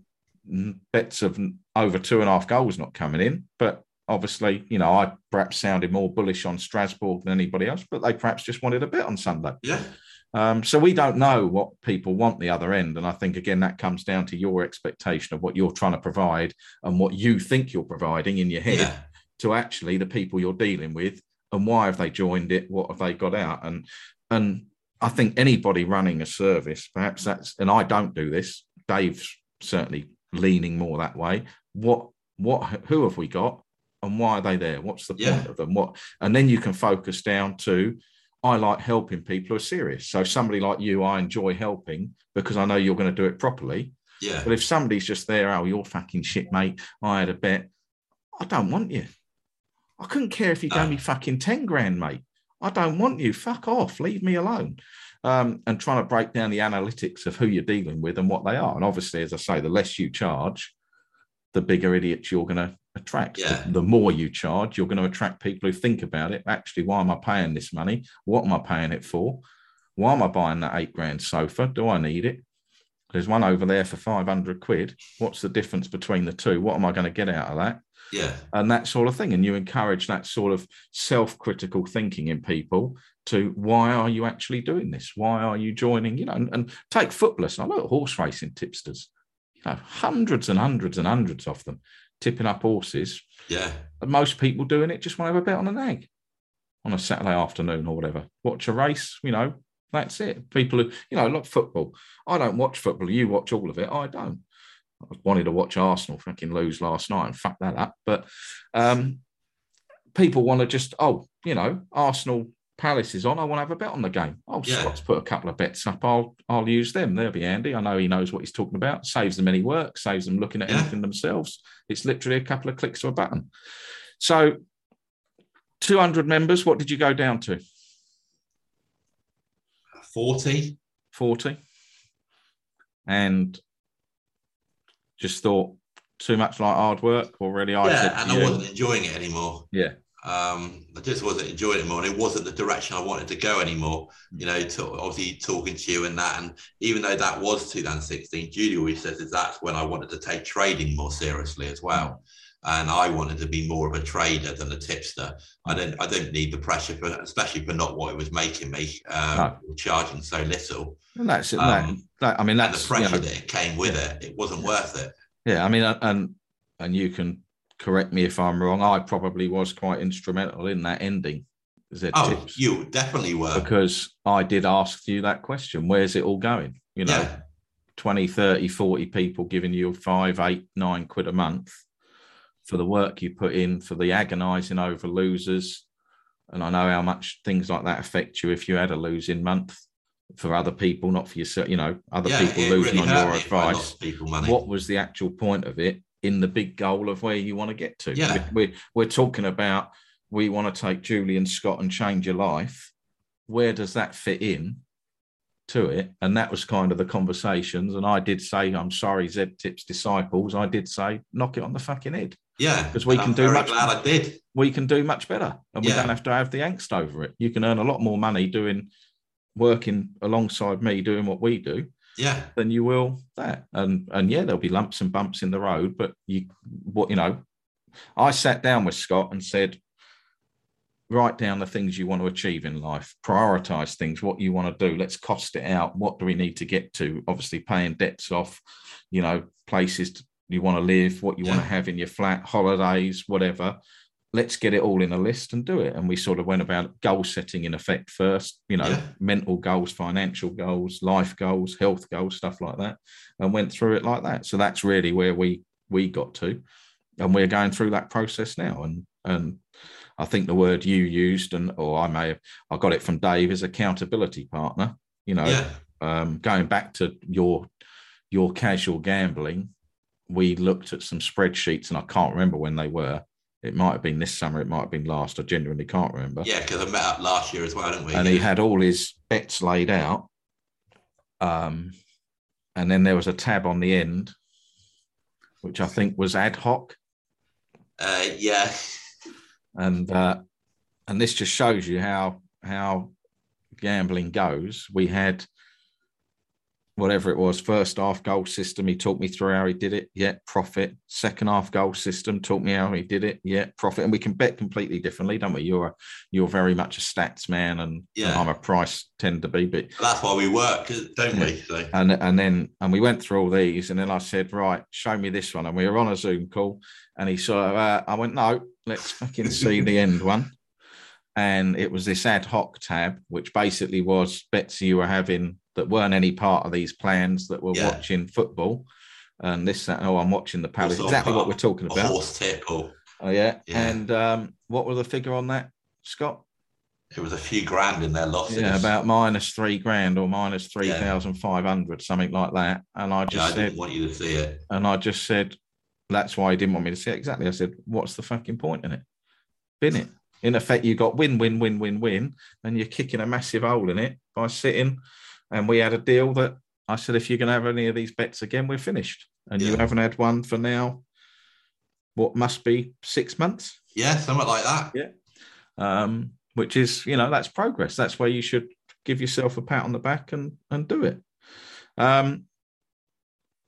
Speaker 1: bets of over two and a half goals not coming in, but obviously, you know, I perhaps sounded more bullish on Strasbourg than anybody else, but they perhaps just wanted a bet on Sunday.
Speaker 2: Yeah.
Speaker 1: Um, so we don't know what people want the other end. And I think, again, that comes down to your expectation of what you're trying to provide and what you think you're providing in your head
Speaker 2: yeah.
Speaker 1: to actually the people you're dealing with, and why have they joined it? What have they got out? And, and I think anybody running a service, perhaps that's, and I don't do this, Dave's certainly leaning more that way. What, what, who have we got and why are they there? What's the point
Speaker 2: yeah.
Speaker 1: of them? What, and then you can focus down to, I like helping people who are serious. So somebody like you, I enjoy helping because I know you're going to do it properly.
Speaker 2: Yeah.
Speaker 1: But if somebody's just there, oh, you're fucking shit, mate, I had a bet. I don't want you. I couldn't care if you
Speaker 2: no.
Speaker 1: gave me fucking ten grand, mate. I don't want you. Fuck off. Leave me alone. Um, and trying to break down the analytics of who you're dealing with and what they are. And obviously, as I say, the less you charge, the bigger idiots you're going to attract.
Speaker 2: Yeah.
Speaker 1: The, the more you charge, you're going to attract people who think about it. Actually, why am I paying this money? What am I paying it for? Why am I buying that eight grand sofa? Do I need it? there's one over there for five hundred quid. What's the difference between the two? What am I going to get out of that?
Speaker 2: Yeah.
Speaker 1: And that sort of thing. And you encourage that sort of self-critical thinking in people to, why are you actually doing this? Why are you joining? You know, and, and take footballers. I look at horse racing tipsters, you know, hundreds and hundreds and hundreds of them tipping up horses.
Speaker 2: Yeah.
Speaker 1: And most people doing it just want to have a bet on an egg on a Saturday afternoon or whatever. Watch a race, you know, that's it. People who, you know, like football. I don't watch football. You watch all of it. I don't. I wanted to watch Arsenal fucking lose last night and fuck that up. But um, people want to just, oh, you know, Arsenal Palace is on. I want to have a bet on the game. Oh,
Speaker 2: Yeah.
Speaker 1: Scott's put a couple of bets up. I'll I'll use them. They'll be handy. I know he knows what he's talking about. Saves them any work. Saves them looking at
Speaker 2: Yeah.
Speaker 1: anything themselves. It's literally a couple of clicks of a button. So two hundred members. What did you go down to?
Speaker 2: forty.
Speaker 1: forty. And just thought too much like hard work already. I
Speaker 2: yeah,
Speaker 1: said,
Speaker 2: and
Speaker 1: yeah.
Speaker 2: I wasn't enjoying it anymore.
Speaker 1: Yeah.
Speaker 2: Um, I just wasn't enjoying it anymore, and it wasn't the direction I wanted to go anymore. You know, to, obviously talking to you and that, and even though that was two thousand sixteen, Judy always says that that's when I wanted to take trading more seriously as well. And I wanted to be more of a trader than a tipster. I don't, I don't need the pressure, for, especially for not what it was making me, um,
Speaker 1: No.
Speaker 2: charging so little.
Speaker 1: And that's it.
Speaker 2: Um,
Speaker 1: that, that, I mean,
Speaker 2: And
Speaker 1: that's
Speaker 2: the pressure
Speaker 1: you know,
Speaker 2: that came with it, it wasn't worth it.
Speaker 1: yeah. I mean, and and you can correct me if I'm wrong. I probably was quite instrumental in that ending. Z
Speaker 2: Oh,
Speaker 1: tips,
Speaker 2: you definitely were.
Speaker 1: because I did ask you that question. Where's it all going? You know,
Speaker 2: Yeah.
Speaker 1: twenty, thirty, forty people giving you five, eight, nine quid a month for the work you put in, for the agonizing over losers. And I know how much things like that affect you if you had a losing month for other people, not for yourself, you know, other
Speaker 2: Yeah,
Speaker 1: people
Speaker 2: it
Speaker 1: losing
Speaker 2: really
Speaker 1: on
Speaker 2: hurt
Speaker 1: your
Speaker 2: me if I
Speaker 1: advice.
Speaker 2: lost people money.
Speaker 1: What was the actual point of it in the big goal of where you want to get to?
Speaker 2: Yeah.
Speaker 1: We're, we're talking about, we want to take Julian Scott and change your life. Where does that fit in to it? And that was kind of the conversations. And I did say, I'm sorry, Z Tips disciples, I did say, knock it on the fucking head.
Speaker 2: Yeah,
Speaker 1: Because we
Speaker 2: and
Speaker 1: can
Speaker 2: I'm
Speaker 1: do
Speaker 2: very
Speaker 1: much
Speaker 2: glad I did.
Speaker 1: we can do much better, and we
Speaker 2: Yeah.
Speaker 1: don't have to have the angst over it. You can earn a lot more money doing working alongside me doing what we do
Speaker 2: Yeah,
Speaker 1: than you will that. And and yeah, there'll be lumps and bumps in the road, but you what you know, I sat down with Scott and said, write down the things you want to achieve in life, prioritize things, what you want to do. Let's cost it out. What do we need to get to? Obviously, paying debts off, you know, places you want to live, what you
Speaker 2: Yeah.
Speaker 1: want to have in your flat, holidays, whatever. Let's get it all in a list and do it. And we sort of went about goal setting in effect first, you know,
Speaker 2: Yeah.
Speaker 1: mental goals, financial goals, life goals, health goals, stuff like that, and went through it like that. So that's really where we we got to. And we're going through that process now. And and I think the word you used, and or I may have, I got it from Dave, is accountability partner. You know,
Speaker 2: yeah,
Speaker 1: um, going back to your your casual gambling, we looked at some spreadsheets, and I can't remember when they were. It might have been this summer, it might have been last. I genuinely can't remember.
Speaker 2: yeah. Because I met up last year as well, didn't we?
Speaker 1: And
Speaker 2: yeah.
Speaker 1: he had all his bets laid out. Um, and then there was a tab on the end, which I think was ad hoc.
Speaker 2: Uh, yeah,
Speaker 1: And uh, and this just shows you how how gambling goes. We had whatever it was, first half goal system. He taught me through how he did it. Yeah, profit. Second half goal system, taught me how he did it. Yeah, profit. And we can bet completely differently, don't we? You're a, you're very much a stats man, and,
Speaker 2: Yeah.
Speaker 1: and I'm a price tend to be. But
Speaker 2: that's why we work, don't we? So,
Speaker 1: and and then and we went through all these, and then I said, right, show me this one. And we were on a Zoom call, and he sort of, uh, I went, no, let's fucking see the end one. And it was this ad hoc tab, which basically was bets you were having that weren't any part of these plans, that were
Speaker 2: Yeah.
Speaker 1: watching football and this, that, oh, I'm watching the Palace.
Speaker 2: Also
Speaker 1: Exactly
Speaker 2: put
Speaker 1: what we're talking
Speaker 2: a
Speaker 1: about.
Speaker 2: horse tip, or
Speaker 1: Oh, yeah.
Speaker 2: Yeah.
Speaker 1: And um, what was the figure on that, Scott?
Speaker 2: it was a few grand in their losses.
Speaker 1: Yeah, about minus three grand or minus three thousand five hundred, something like that. And I
Speaker 2: Yeah,
Speaker 1: just
Speaker 2: I
Speaker 1: said,
Speaker 2: didn't want you to see it.
Speaker 1: and I just said, that's why he didn't want me to see it. Exactly. I said, what's the fucking point in it? Bin it. In effect, you got win, win, win, win, win, and you're kicking a massive hole in it by sitting. And we had a deal that I said, if you're going to have any of these bets again, we're finished. And you
Speaker 2: Yeah.
Speaker 1: haven't had one for now, what must be six months,
Speaker 2: Yeah, something like that.
Speaker 1: Yeah. um, which is, you know, that's progress. That's where you should give yourself a pat on the back and and do it. Um,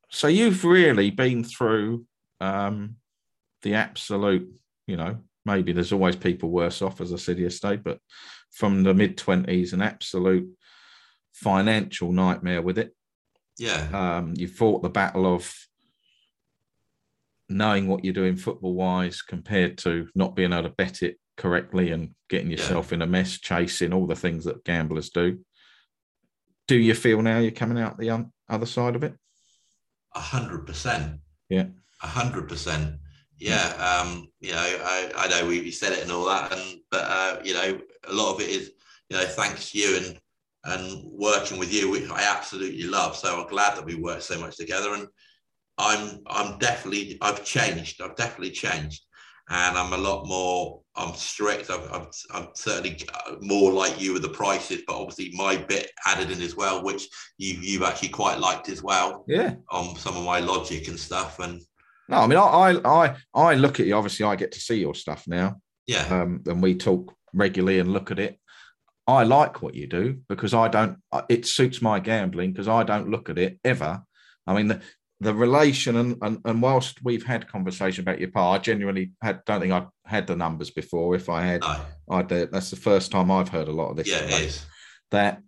Speaker 1: So you've really been through um, the absolute, you know, maybe there's always people worse off, as I said yesterday, but from the mid twenties, an absolute financial nightmare with it.
Speaker 2: Yeah.
Speaker 1: Um, you fought the battle of knowing what you're doing football wise compared to not being able to bet it correctly and getting yourself
Speaker 2: Yeah.
Speaker 1: in a mess, chasing all the things that gamblers do. Do you feel now you're coming out the other side of it?
Speaker 2: A hundred percent.
Speaker 1: Yeah.
Speaker 2: A hundred percent.
Speaker 1: Yeah.
Speaker 2: Yeah. Um, you know, I, I know we, we said it and all that, and but uh, you know, a lot of it is, you know, thanks to you and and working with you, which I absolutely love. So I'm glad that we work so much together. And I'm I'm definitely I've changed. I've definitely changed, and I'm a lot more. I'm strict. I've, I've, I'm certainly more like you with the prices, but obviously my bit added in as well, which you you've actually quite liked as well.
Speaker 1: Yeah.
Speaker 2: On some of my logic and stuff, and
Speaker 1: no, I mean, I I I look at you. Obviously, I get to see your stuff now.
Speaker 2: yeah,
Speaker 1: Um, and we talk regularly and look at it. I like what you do because I don't. It suits my gambling because I don't look at it ever. I mean, the, the relation and, and and whilst we've had conversation about your part, I genuinely had don't think I'd had the numbers before. If I had,
Speaker 2: no,
Speaker 1: I did. That's the first time I've heard a lot of this.
Speaker 2: yeah,
Speaker 1: Today.
Speaker 2: it is.
Speaker 1: That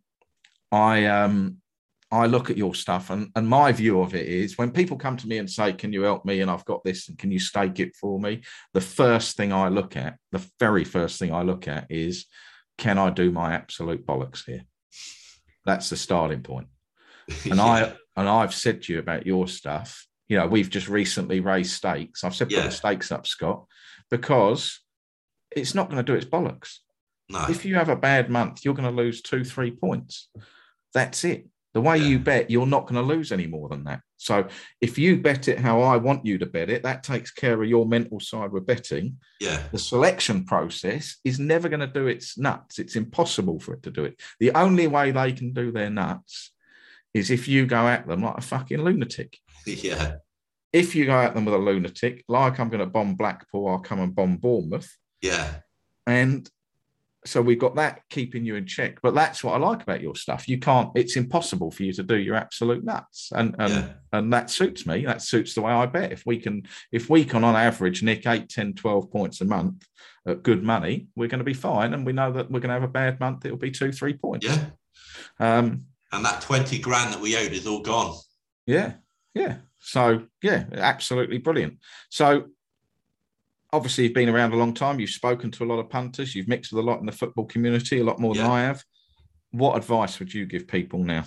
Speaker 1: I um I look at your stuff and and my view of it is when people come to me and say, "Can you help me?" and I've got this, and can you stake it for me? The first thing I look at, the very first thing I look at is, can I do my absolute bollocks here? That's the starting point. And yeah. I and I've said to you about your stuff. You know, we've just recently raised stakes. I've said put yeah. the stakes up, Scott, because it's not going to do its bollocks.
Speaker 2: No.
Speaker 1: If you have a bad month, you're going to lose two, three points. That's it. The way
Speaker 2: yeah.
Speaker 1: you bet, you're not going to lose any more than that. So if you bet it how I want you to bet it, that takes care of your mental side with betting.
Speaker 2: Yeah.
Speaker 1: The selection process is never going to do its nuts. It's impossible for it to do it. The only way they can do their nuts is if you go at them like a fucking lunatic.
Speaker 2: Yeah.
Speaker 1: If you go at them with a lunatic, like I'm going to bomb Blackpool, I'll come and bomb Bournemouth.
Speaker 2: Yeah.
Speaker 1: And so we've got that keeping you in check. But that's what I like about your stuff. You can't, it's impossible for you to do your absolute nuts. And and, yeah. and that suits me. That suits the way I bet. If we can, if we can on average nick eight, ten, twelve points a month at good money, we're going to be fine. And we know that we're going to have a bad month, it'll be two, three points.
Speaker 2: Yeah.
Speaker 1: Um,
Speaker 2: and that twenty grand that we owed is all gone.
Speaker 1: Yeah. Yeah. So, yeah, absolutely brilliant. So, obviously, you've been around a long time. You've spoken to a lot of punters. You've mixed with a lot in the football community, a lot more yeah. than I have. What advice would you give people now?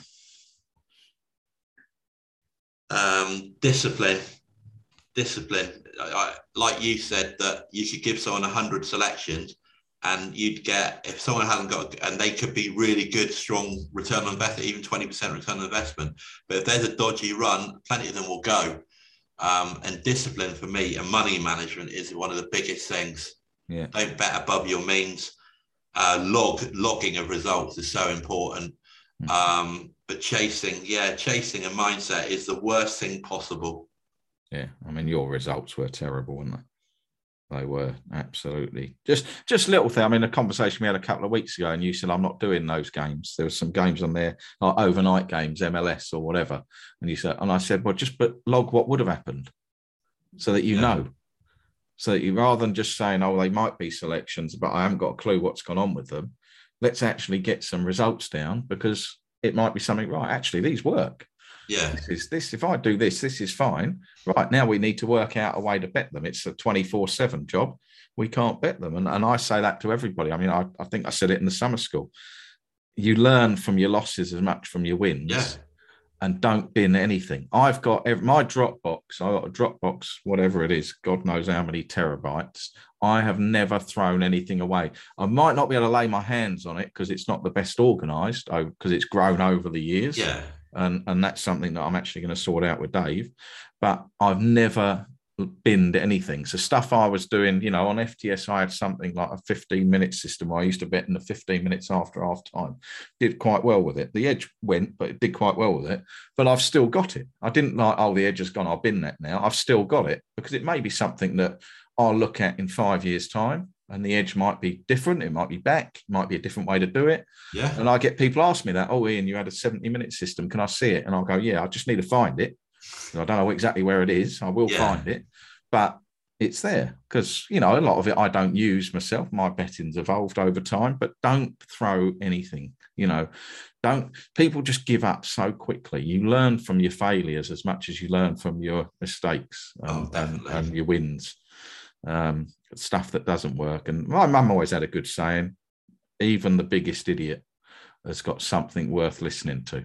Speaker 2: Um, discipline. Discipline. I, I, like you said, that you should give someone one hundred selections and you'd get, if someone hasn't got, and they could be really good, strong return on investment, even twenty percent return on investment. But if there's a dodgy run, plenty of them will go. Um, and discipline for me and money management is one of the biggest things.
Speaker 1: Yeah.
Speaker 2: Don't bet above your means. Uh, log logging of results is so important. Mm-hmm. Um, but chasing, yeah, chasing a mindset is the worst thing possible.
Speaker 1: Yeah, I mean, your results were terrible, weren't they? They were absolutely just just little thing. I mean, a conversation we had a couple of weeks ago, and you said I'm not doing those games. There were some games on there, like overnight games, M L S or whatever. And you said, and I said, well, just but log what would have happened, so that you yeah. know, so that you rather than just saying, oh, they might be selections, but I haven't got a clue what's gone on with them. Let's actually get some results down because it might be something right. Actually, these work.
Speaker 2: Yeah,
Speaker 1: this is this. If I do this, this is fine. Right now, we need to work out a way to bet them. It's a twenty-four seven job. We can't bet them, and and I say that to everybody. I mean, I, I think I said it in the summer school. You learn from your losses as much from your wins,
Speaker 2: yeah.
Speaker 1: and don't bin anything. I've got every, my Dropbox. I got a Dropbox, whatever it is. God knows how many terabytes. I have never thrown anything away. I might not be able to lay my hands on it because it's not the best organised, because it's grown over the years.
Speaker 2: Yeah.
Speaker 1: And, and that's something that I'm actually going to sort out with Dave. But I've never binned anything. So stuff I was doing, you know, on F T S, I had something like a fifteen minute system where I used to bet in the fifteen minutes after half time. Did quite well with it. The edge went, but it did quite well with it. But I've still got it. I didn't like, oh, the edge has gone, I'll bin that now. I've still got it because it may be something that I'll look at in five years' time. And the edge might be different. It might be back. It might be a different way to do it.
Speaker 2: Yeah.
Speaker 1: And I get people ask me that, oh, Ian, you had a seventy minute system. Can I see it? And I'll go, yeah, I just need to find it. I don't know exactly where it is. I will
Speaker 2: Yeah.
Speaker 1: find it, but it's there because, you know, a lot of it I don't use myself. My betting's evolved over time, but don't throw anything, you know, don't people just give up so quickly. You learn from your failures as much as you learn from your mistakes
Speaker 2: Oh,
Speaker 1: and, and,
Speaker 2: definitely.
Speaker 1: and your wins, um, stuff that doesn't work. And my mum always had a good saying, even the biggest idiot has got something worth listening to.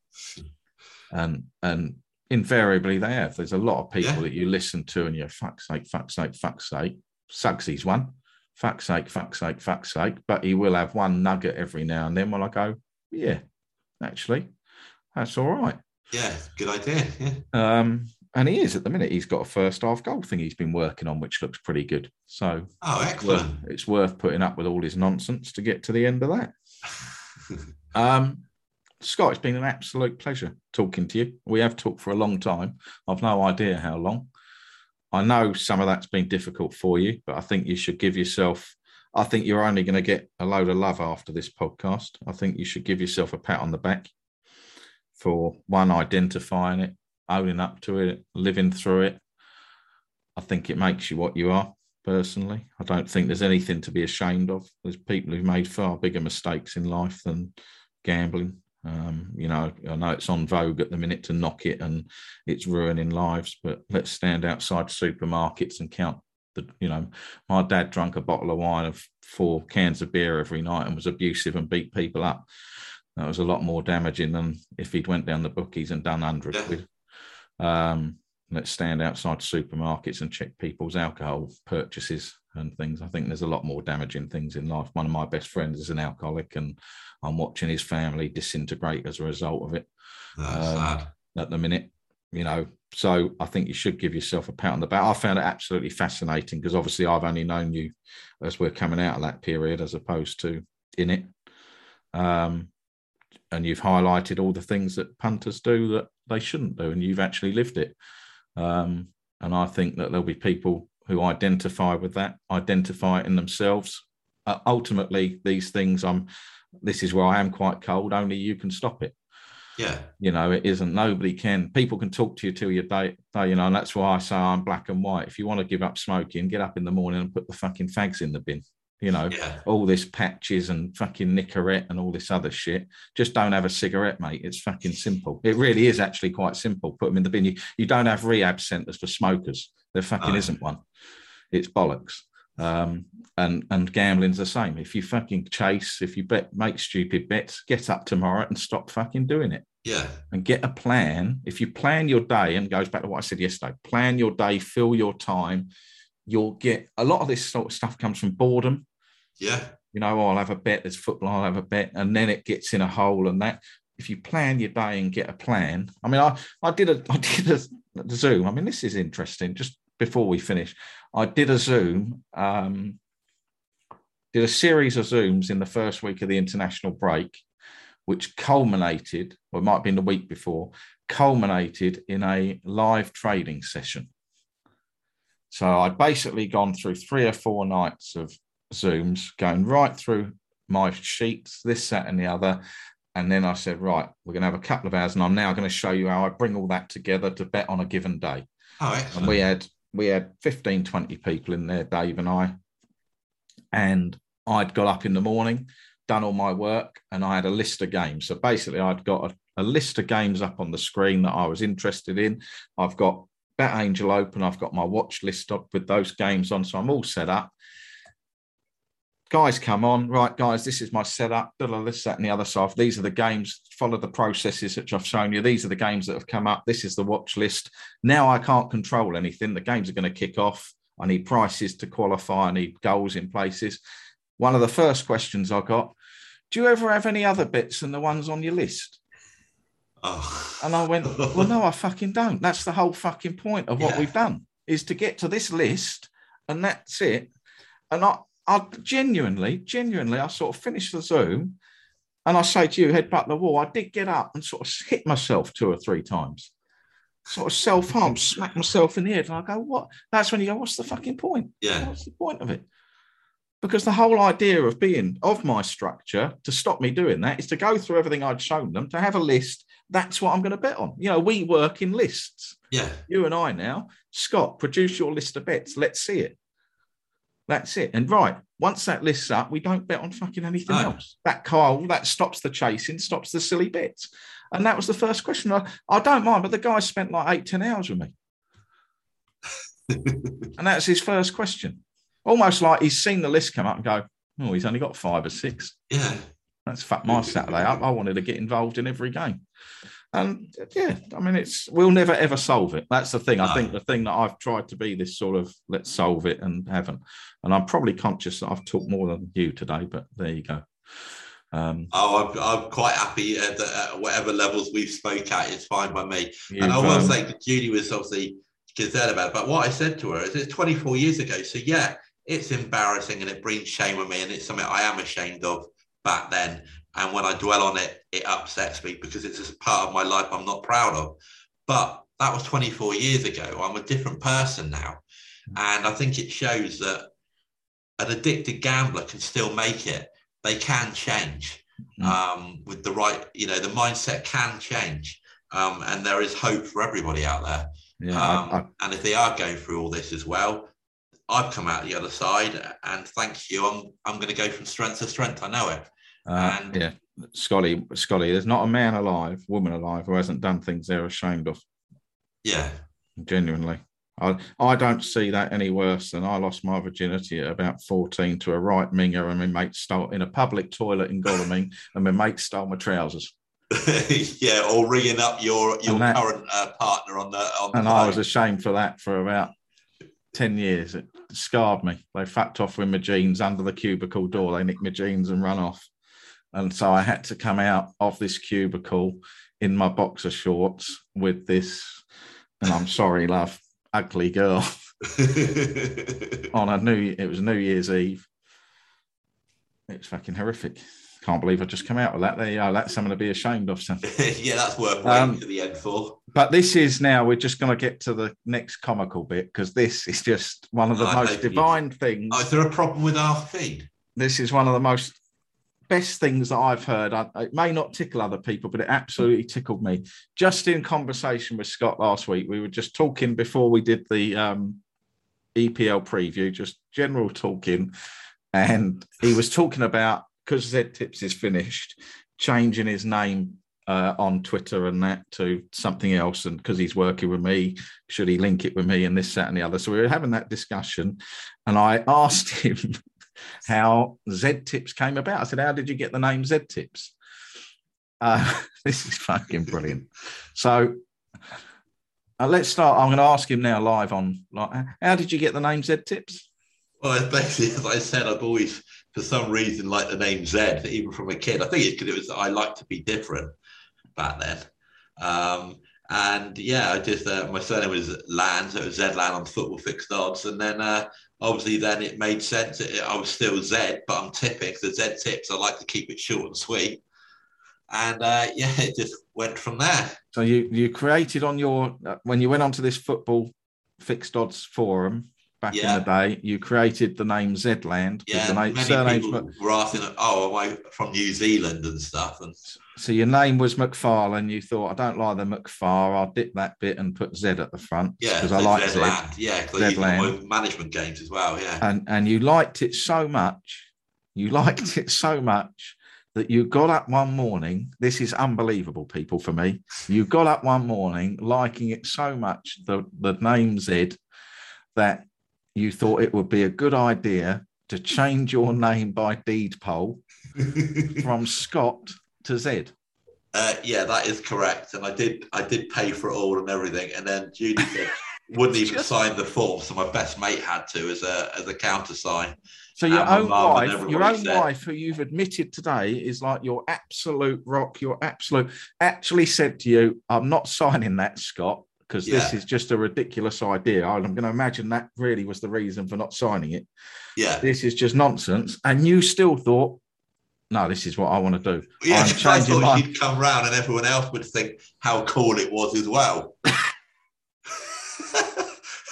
Speaker 1: And, and, invariably they have. There's a lot of people
Speaker 2: Yeah.
Speaker 1: that you listen to and you're fuck's sake, fuck's sake, fuck's sake. Suggsy's one. Fuck's sake, fuck's sake, fuck's sake. But he will have one nugget every now and then when I go, yeah, actually, that's all right.
Speaker 2: Yeah, good idea. Yeah.
Speaker 1: Um, and he is at the minute. He's got a first half goal thing he's been working on, which looks pretty good. So
Speaker 2: Oh,
Speaker 1: it's
Speaker 2: excellent.
Speaker 1: worth, it's worth putting up with all his nonsense to get to the end of that. um, Scott, it's been an absolute pleasure talking to you. We have talked for a long time. I've no idea how long. I know some of that's been difficult for you, but I think you should give yourself, I think you're only going to get a load of love after this podcast. I think you should give yourself a pat on the back for, one, identifying it, owning up to it, living through it. I think it makes you what you are, personally. I don't think there's anything to be ashamed of. There's people who've made far bigger mistakes in life than gambling. Um, you know, I know it's on vogue at the minute to knock it and it's ruining lives, but let's stand outside supermarkets and count the, you know, my dad drank a bottle of wine of four cans of beer every night and was abusive and beat people up. That was a lot more damaging than if he'd went down the bookies and done one hundred
Speaker 2: Yeah.
Speaker 1: quid. Um, let's stand outside supermarkets and check people's alcohol purchases and things. I think there's a lot more damaging things in life. One of my best friends is an alcoholic and I'm watching his family disintegrate as a result of it.
Speaker 2: That's
Speaker 1: um,
Speaker 2: sad.
Speaker 1: At the minute, you know, so I think you should give yourself a pat on the back. I found it absolutely fascinating because obviously I've only known you as we're coming out of that period as opposed to in it. Um, and you've highlighted all the things that punters do that they shouldn't do, and you've actually lived it. Um, and I think that there'll be people who identify with that, identify it in themselves. Uh, ultimately, these things, I'm, this is where I am quite cold. Only you can stop it.
Speaker 2: Yeah.
Speaker 1: You know, it isn't, nobody can. People can talk to you till your day, day, you know, and that's why I say I'm black and white. If you want to give up smoking, get up in the morning and put the fucking fags in the bin. You know,
Speaker 2: Yeah.
Speaker 1: all this patches and fucking Nicorette and all this other shit. Just don't have a cigarette, mate. It's fucking simple. It really is actually quite simple. Put them in the bin. You, you don't have rehab centres for smokers. There fucking
Speaker 2: Oh.
Speaker 1: isn't one. It's bollocks. Um, and and gambling's the same. If you fucking chase, if you bet, make stupid bets, get up tomorrow and stop fucking doing it.
Speaker 2: Yeah.
Speaker 1: And get a plan. If you plan your day, and it goes back to what I said yesterday, plan your day, fill your time. You'll get a lot of this sort of stuff comes from boredom.
Speaker 2: Yeah.
Speaker 1: You know, oh, I'll have a bet, there's football, I'll have a bet, and then it gets in a hole and that. If you plan your day and get a plan, I mean, I, I did a I did a, a Zoom. I mean, this is interesting. Just before we finish, I did a Zoom, um, did a series of Zooms in the first week of the international break, which culminated, or it might have been the week before, culminated in a live trading session. So I'd basically gone through three or four nights of Zooms, going right through my sheets, this, that, and the other. And then I said, right, we're going to have a couple of hours, and I'm now going to show you how I bring all that together to bet on a given day.
Speaker 2: Oh, excellent.
Speaker 1: And we had we had fifteen, twenty people in there, Dave and I. And I'd got up in the morning, done all my work, and I had a list of games. So basically, I'd got a, a list of games up on the screen that I was interested in. I've got BetAngel open. I've got my watch list up with those games on. So I'm all set up. Guys come on, right, guys, this is my setup, this, that, and the other side. These are the games, follow the processes which I've shown you. These are the games that have come up. This is the watch list. Now I can't control anything. The games are going to kick off. I need prices to qualify. I need goals in places. One of the first questions I got, do you ever have any other bets than the ones on your list?
Speaker 2: Oh.
Speaker 1: And I went, well, no, I fucking don't. That's the whole fucking point of what
Speaker 2: Yeah.
Speaker 1: we've done, is to get to this list, and that's it. And I, I genuinely, genuinely, I sort of finished the Zoom and I say to you, headbutt the wall. I did get up and sort of hit myself two or three times, sort of self-harm, smack myself in the head. And I go, what? That's when you go, what's the fucking point?
Speaker 2: Yeah.
Speaker 1: What's the point of it? Because the whole idea of being of my structure to stop me doing that is to go through everything I'd shown them, to have a list. That's what I'm going to bet on. You know, we work in lists.
Speaker 2: Yeah.
Speaker 1: You and I now. Scott, produce your list of bets. Let's see it. That's it. And right, once that list's up, we don't bet on fucking anything
Speaker 2: No.
Speaker 1: else. That Kyle, that stops the chasing, stops the silly bets. And that was the first question. I, I don't mind, but the guy spent like eight, ten hours with me. And that's his first question. Almost like he's seen the list come up and go, oh, he's only got five or six.
Speaker 2: Yeah.
Speaker 1: That's fucked my Saturday up. I wanted to get involved in every game. And yeah, I mean, it's we'll never ever solve it. That's the thing. No. I think the thing that I've tried to be this sort of let's solve it and haven't. And I'm probably conscious that I've talked more than you today, but there you go. Um,
Speaker 2: oh, I'm, I'm quite happy at, the, at whatever levels we've spoke at. It's fine by me. And I will um, say that Judy was obviously concerned about it. But what I said to her is it's twenty-four years ago. So yeah, it's embarrassing and it brings shame on me. And it's something I am ashamed of back then. And when I dwell on it, it upsets me because it's a part of my life I'm not proud of. But that was twenty-four years ago. I'm a different person now. And I think it shows that an addicted gambler can still make it. They can change mm. um, with the right, you know, the mindset can change. Um, and there is hope for everybody out there. Yeah, um, I, I, and if they are going through all this as well, I've come out the other side. And thank you. I'm I'm going to go from strength to strength. I know it.
Speaker 1: Uh,
Speaker 2: and
Speaker 1: yeah, Scotty, Scotty, there's not a man alive, woman alive who hasn't done things they're ashamed of.
Speaker 2: Yeah.
Speaker 1: Genuinely. I, I don't see that any worse than I lost my virginity at about fourteen to a right minger and my mate stole in a public toilet in Godalming and my mate stole my trousers.
Speaker 2: Yeah, or ringing up your, your that, current uh, partner on the on
Speaker 1: And
Speaker 2: the
Speaker 1: I was ashamed for that for about ten years. It scarred me. They fucked off with my jeans under the cubicle door. They nicked my jeans and run off. And so I had to come out of this cubicle in my boxer shorts with this, and I'm sorry, love, ugly girl on a new, it was New Year's Eve. It's fucking horrific. Can't believe I just come out with that. There you go. That's something to be ashamed of. Son.
Speaker 2: Yeah, that's worth waiting um, to the end for.
Speaker 1: But this is now, we're just going to get to the next comical bit because this is just one of the I most divine you. things.
Speaker 2: Oh, is there a problem with our feed?
Speaker 1: This is one of the most best things that I've heard. I, it may not tickle other people, but it absolutely tickled me. Just in conversation with Scott last week, we were just talking before we did the um, E P L preview, just general talking. And he was talking about, because Z Tips is finished, changing his name uh, on Twitter and that to something else. And because he's working with me, should he link it with me and this, that, and the other? So we were having that discussion. And I asked him how Z Tips came about. I said, how did you get the name Z Tips? Uh, this is fucking brilliant. So uh, let's start. I'm going to ask him now live on, like, how did you get the name Z Tips?
Speaker 2: Well, basically, as I said, I've always, for some reason, liked the name Zed, even from a kid. I think it's because it was, I like to be different back then. Um, and yeah, I just, uh, my surname was Land, so it was Zed Land on Football Fixed Odds. And then uh, obviously then it made sense. It, I was still Zed, but I'm tipping. So Z Tips, I like to keep it short and sweet. And uh, yeah, it just went from there.
Speaker 1: So you, you created on your, uh, when you went onto this Football Fixed Odds forum, back yeah. in the day, you created the name Zedland.
Speaker 2: Yeah,
Speaker 1: the name,
Speaker 2: many people were asking, oh, am I from New Zealand and stuff? And
Speaker 1: so your name was McFarlane. You thought, I don't like the McFar. I'll dip that bit and put Z at the front.
Speaker 2: Yeah,
Speaker 1: because I like
Speaker 2: Zedland. Z. Yeah, because I use my management games as well. Yeah,
Speaker 1: and and you liked it so much, you liked it so much that you got up one morning. This is unbelievable, people. For me, you got up one morning liking it so much, the the name Z, that you thought it would be a good idea to change your name by deed poll from Scott to Z.
Speaker 2: Uh, yeah, that is correct. And I did I did pay for it all and everything. And then Judy said, wouldn't even just sign the form. So my best mate had to as a as a countersign.
Speaker 1: So your own wife, your own said, wife, who you've admitted today is like your absolute rock, your absolute, actually said to you, I'm not signing that, Scott, because yeah. this is just a ridiculous idea. I'm going to imagine that really was the reason for not signing it.
Speaker 2: Yeah.
Speaker 1: This is just nonsense. And you still thought, no, this is what I want to do.
Speaker 2: Yeah, I'm I thought my... she'd come round and everyone else would think how cool it was as well.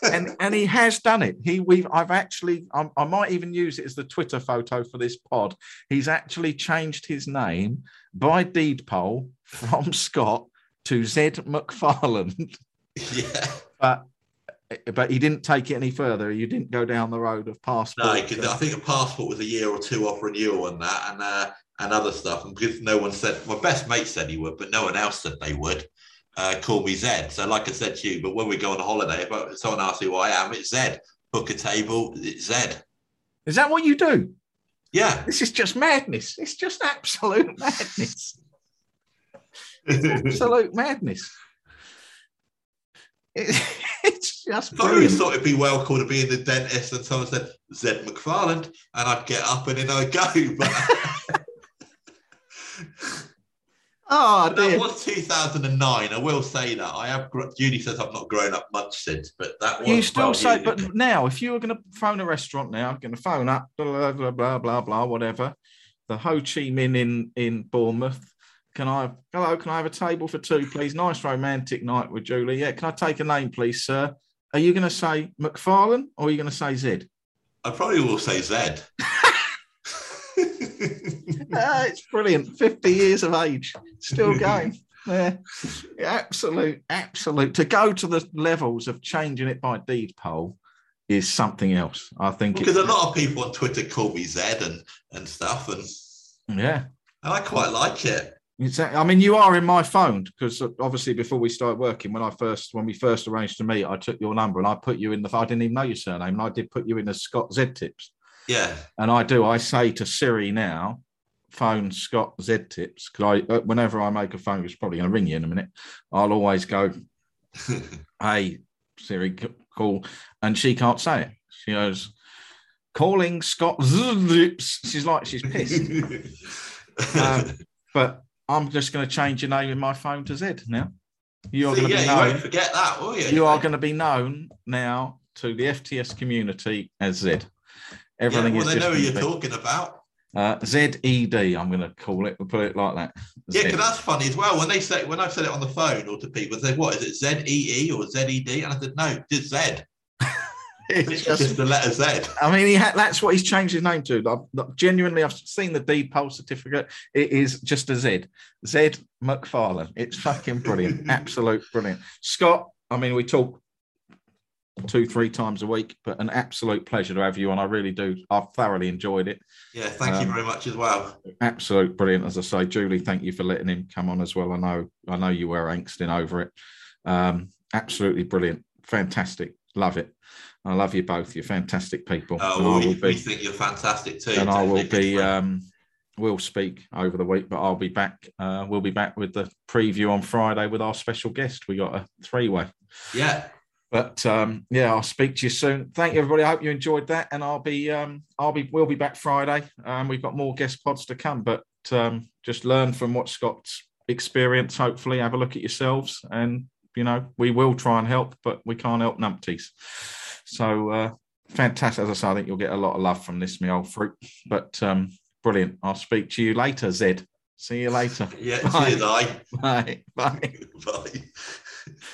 Speaker 1: and and he has done it. He we've I've actually I, I might even use it as the Twitter photo for this pod. He's actually changed his name by deed poll from Scott to Zed McFarland.
Speaker 2: Yeah,
Speaker 1: but but he didn't take it any further. You didn't go down the road of passport.
Speaker 2: No, because I think a passport was a year or two off renewal on that, and uh, and other stuff. And because no one said, my best mate said he would, but no one else said they would. Uh, call me Zed. So, like I said to you, but when we go on a holiday, if someone asks who I am, it's Zed. Book a table, it's Zed.
Speaker 1: Is that what you do?
Speaker 2: Yeah.
Speaker 1: This is just madness. It's just absolute madness. It's absolute madness. It, it's just.
Speaker 2: I always thought it'd be well cool to be in the dentist and someone said Zed McFarland, and I'd get up and in I'd go. But
Speaker 1: oh,
Speaker 2: but that was two thousand nine. I will say that I have. Judy says I've not grown up much since, but that was.
Speaker 1: You still say, but now, if you were going to phone a restaurant now, I'm going to phone up, blah blah blah blah blah, whatever, the Ho Chi Minh in in Bournemouth. Can I, hello, can I have a table for two, please? Nice romantic night with Julie. Yeah, can I take a name, please, sir? Are you going to say McFarlane or are you going to say Zed?
Speaker 2: I probably will say Zed.
Speaker 1: Ah, it's brilliant. fifty years of age, still going. Yeah, absolute, absolute. To go to the levels of changing it by deed poll is something else. I think
Speaker 2: because a lot of people on Twitter call me Zed and and stuff, and
Speaker 1: yeah,
Speaker 2: and I quite like it.
Speaker 1: Exactly. I mean, you are in my phone because obviously before we started working, when I first when we first arranged to meet, I took your number and I put you in the. I didn't even know your surname, and I did put you in as Scott Z Tips.
Speaker 2: Yeah,
Speaker 1: and I do. I say to Siri now, phone Scott Z Tips, because I whenever I make a phone, it's probably going to ring you in a minute. I'll always go, "Hey Siri, call," and she can't say it. She goes, "Calling Scott Z Tips." She's like she's pissed. um, but I'm just going to change your name in my phone to Zed now. You are
Speaker 2: See,
Speaker 1: going to
Speaker 2: yeah,
Speaker 1: be known.
Speaker 2: You won't forget that, will you?
Speaker 1: You are going to be known now to the F T S community as Zed. Everything
Speaker 2: yeah, well,
Speaker 1: is
Speaker 2: they
Speaker 1: just
Speaker 2: know who you're
Speaker 1: be,
Speaker 2: talking about.
Speaker 1: Uh, Z E D, I'm going to call it. We'll put it like that.
Speaker 2: Yeah, because that's funny as well. When they say when I've said it on the phone or to people, they say, "What is it? Z E E or Z E D?" And I said, "No, just Z."
Speaker 1: It's,
Speaker 2: it's
Speaker 1: just,
Speaker 2: just the letter Z.
Speaker 1: I mean, he ha- that's what he's changed his name to. I've, genuinely, I've seen the deed poll certificate. It is just a Z. Zed McFarlane. It's fucking brilliant. Absolute brilliant. Scott, I mean, we talk two, three times a week, but an absolute pleasure to have you on. I really do. I've thoroughly enjoyed it.
Speaker 2: Yeah, thank um, you very much as well.
Speaker 1: Absolute brilliant. As I say, Julie, thank you for letting him come on as well. I know, I know you were angsting over it. Um, absolutely brilliant. Fantastic. Love it. I love you both. You're fantastic people.
Speaker 2: Oh, well, we, be, we think you're fantastic too.
Speaker 1: And I will be, um, we'll speak over the week, but I'll be back. Uh, we'll be back with the preview on Friday with our special guest. We got a three-way.
Speaker 2: Yeah.
Speaker 1: But um, yeah, I'll speak to you soon. Thank you, everybody. I hope you enjoyed that. And I'll be, um, I'll be, we'll be back Friday. Um, we've got more guest pods to come, but um, just learn from what Scott's experienced. Hopefully, have a look at yourselves, and you know, we will try and help, but we can't help numpties. So uh, fantastic. As I say, I think you'll get a lot of love from this, me old fruit. But um, brilliant. I'll speak to you later, Zed. See you later.
Speaker 2: Yeah, Bye. Cheers, I.
Speaker 1: Bye. Bye.
Speaker 2: Bye.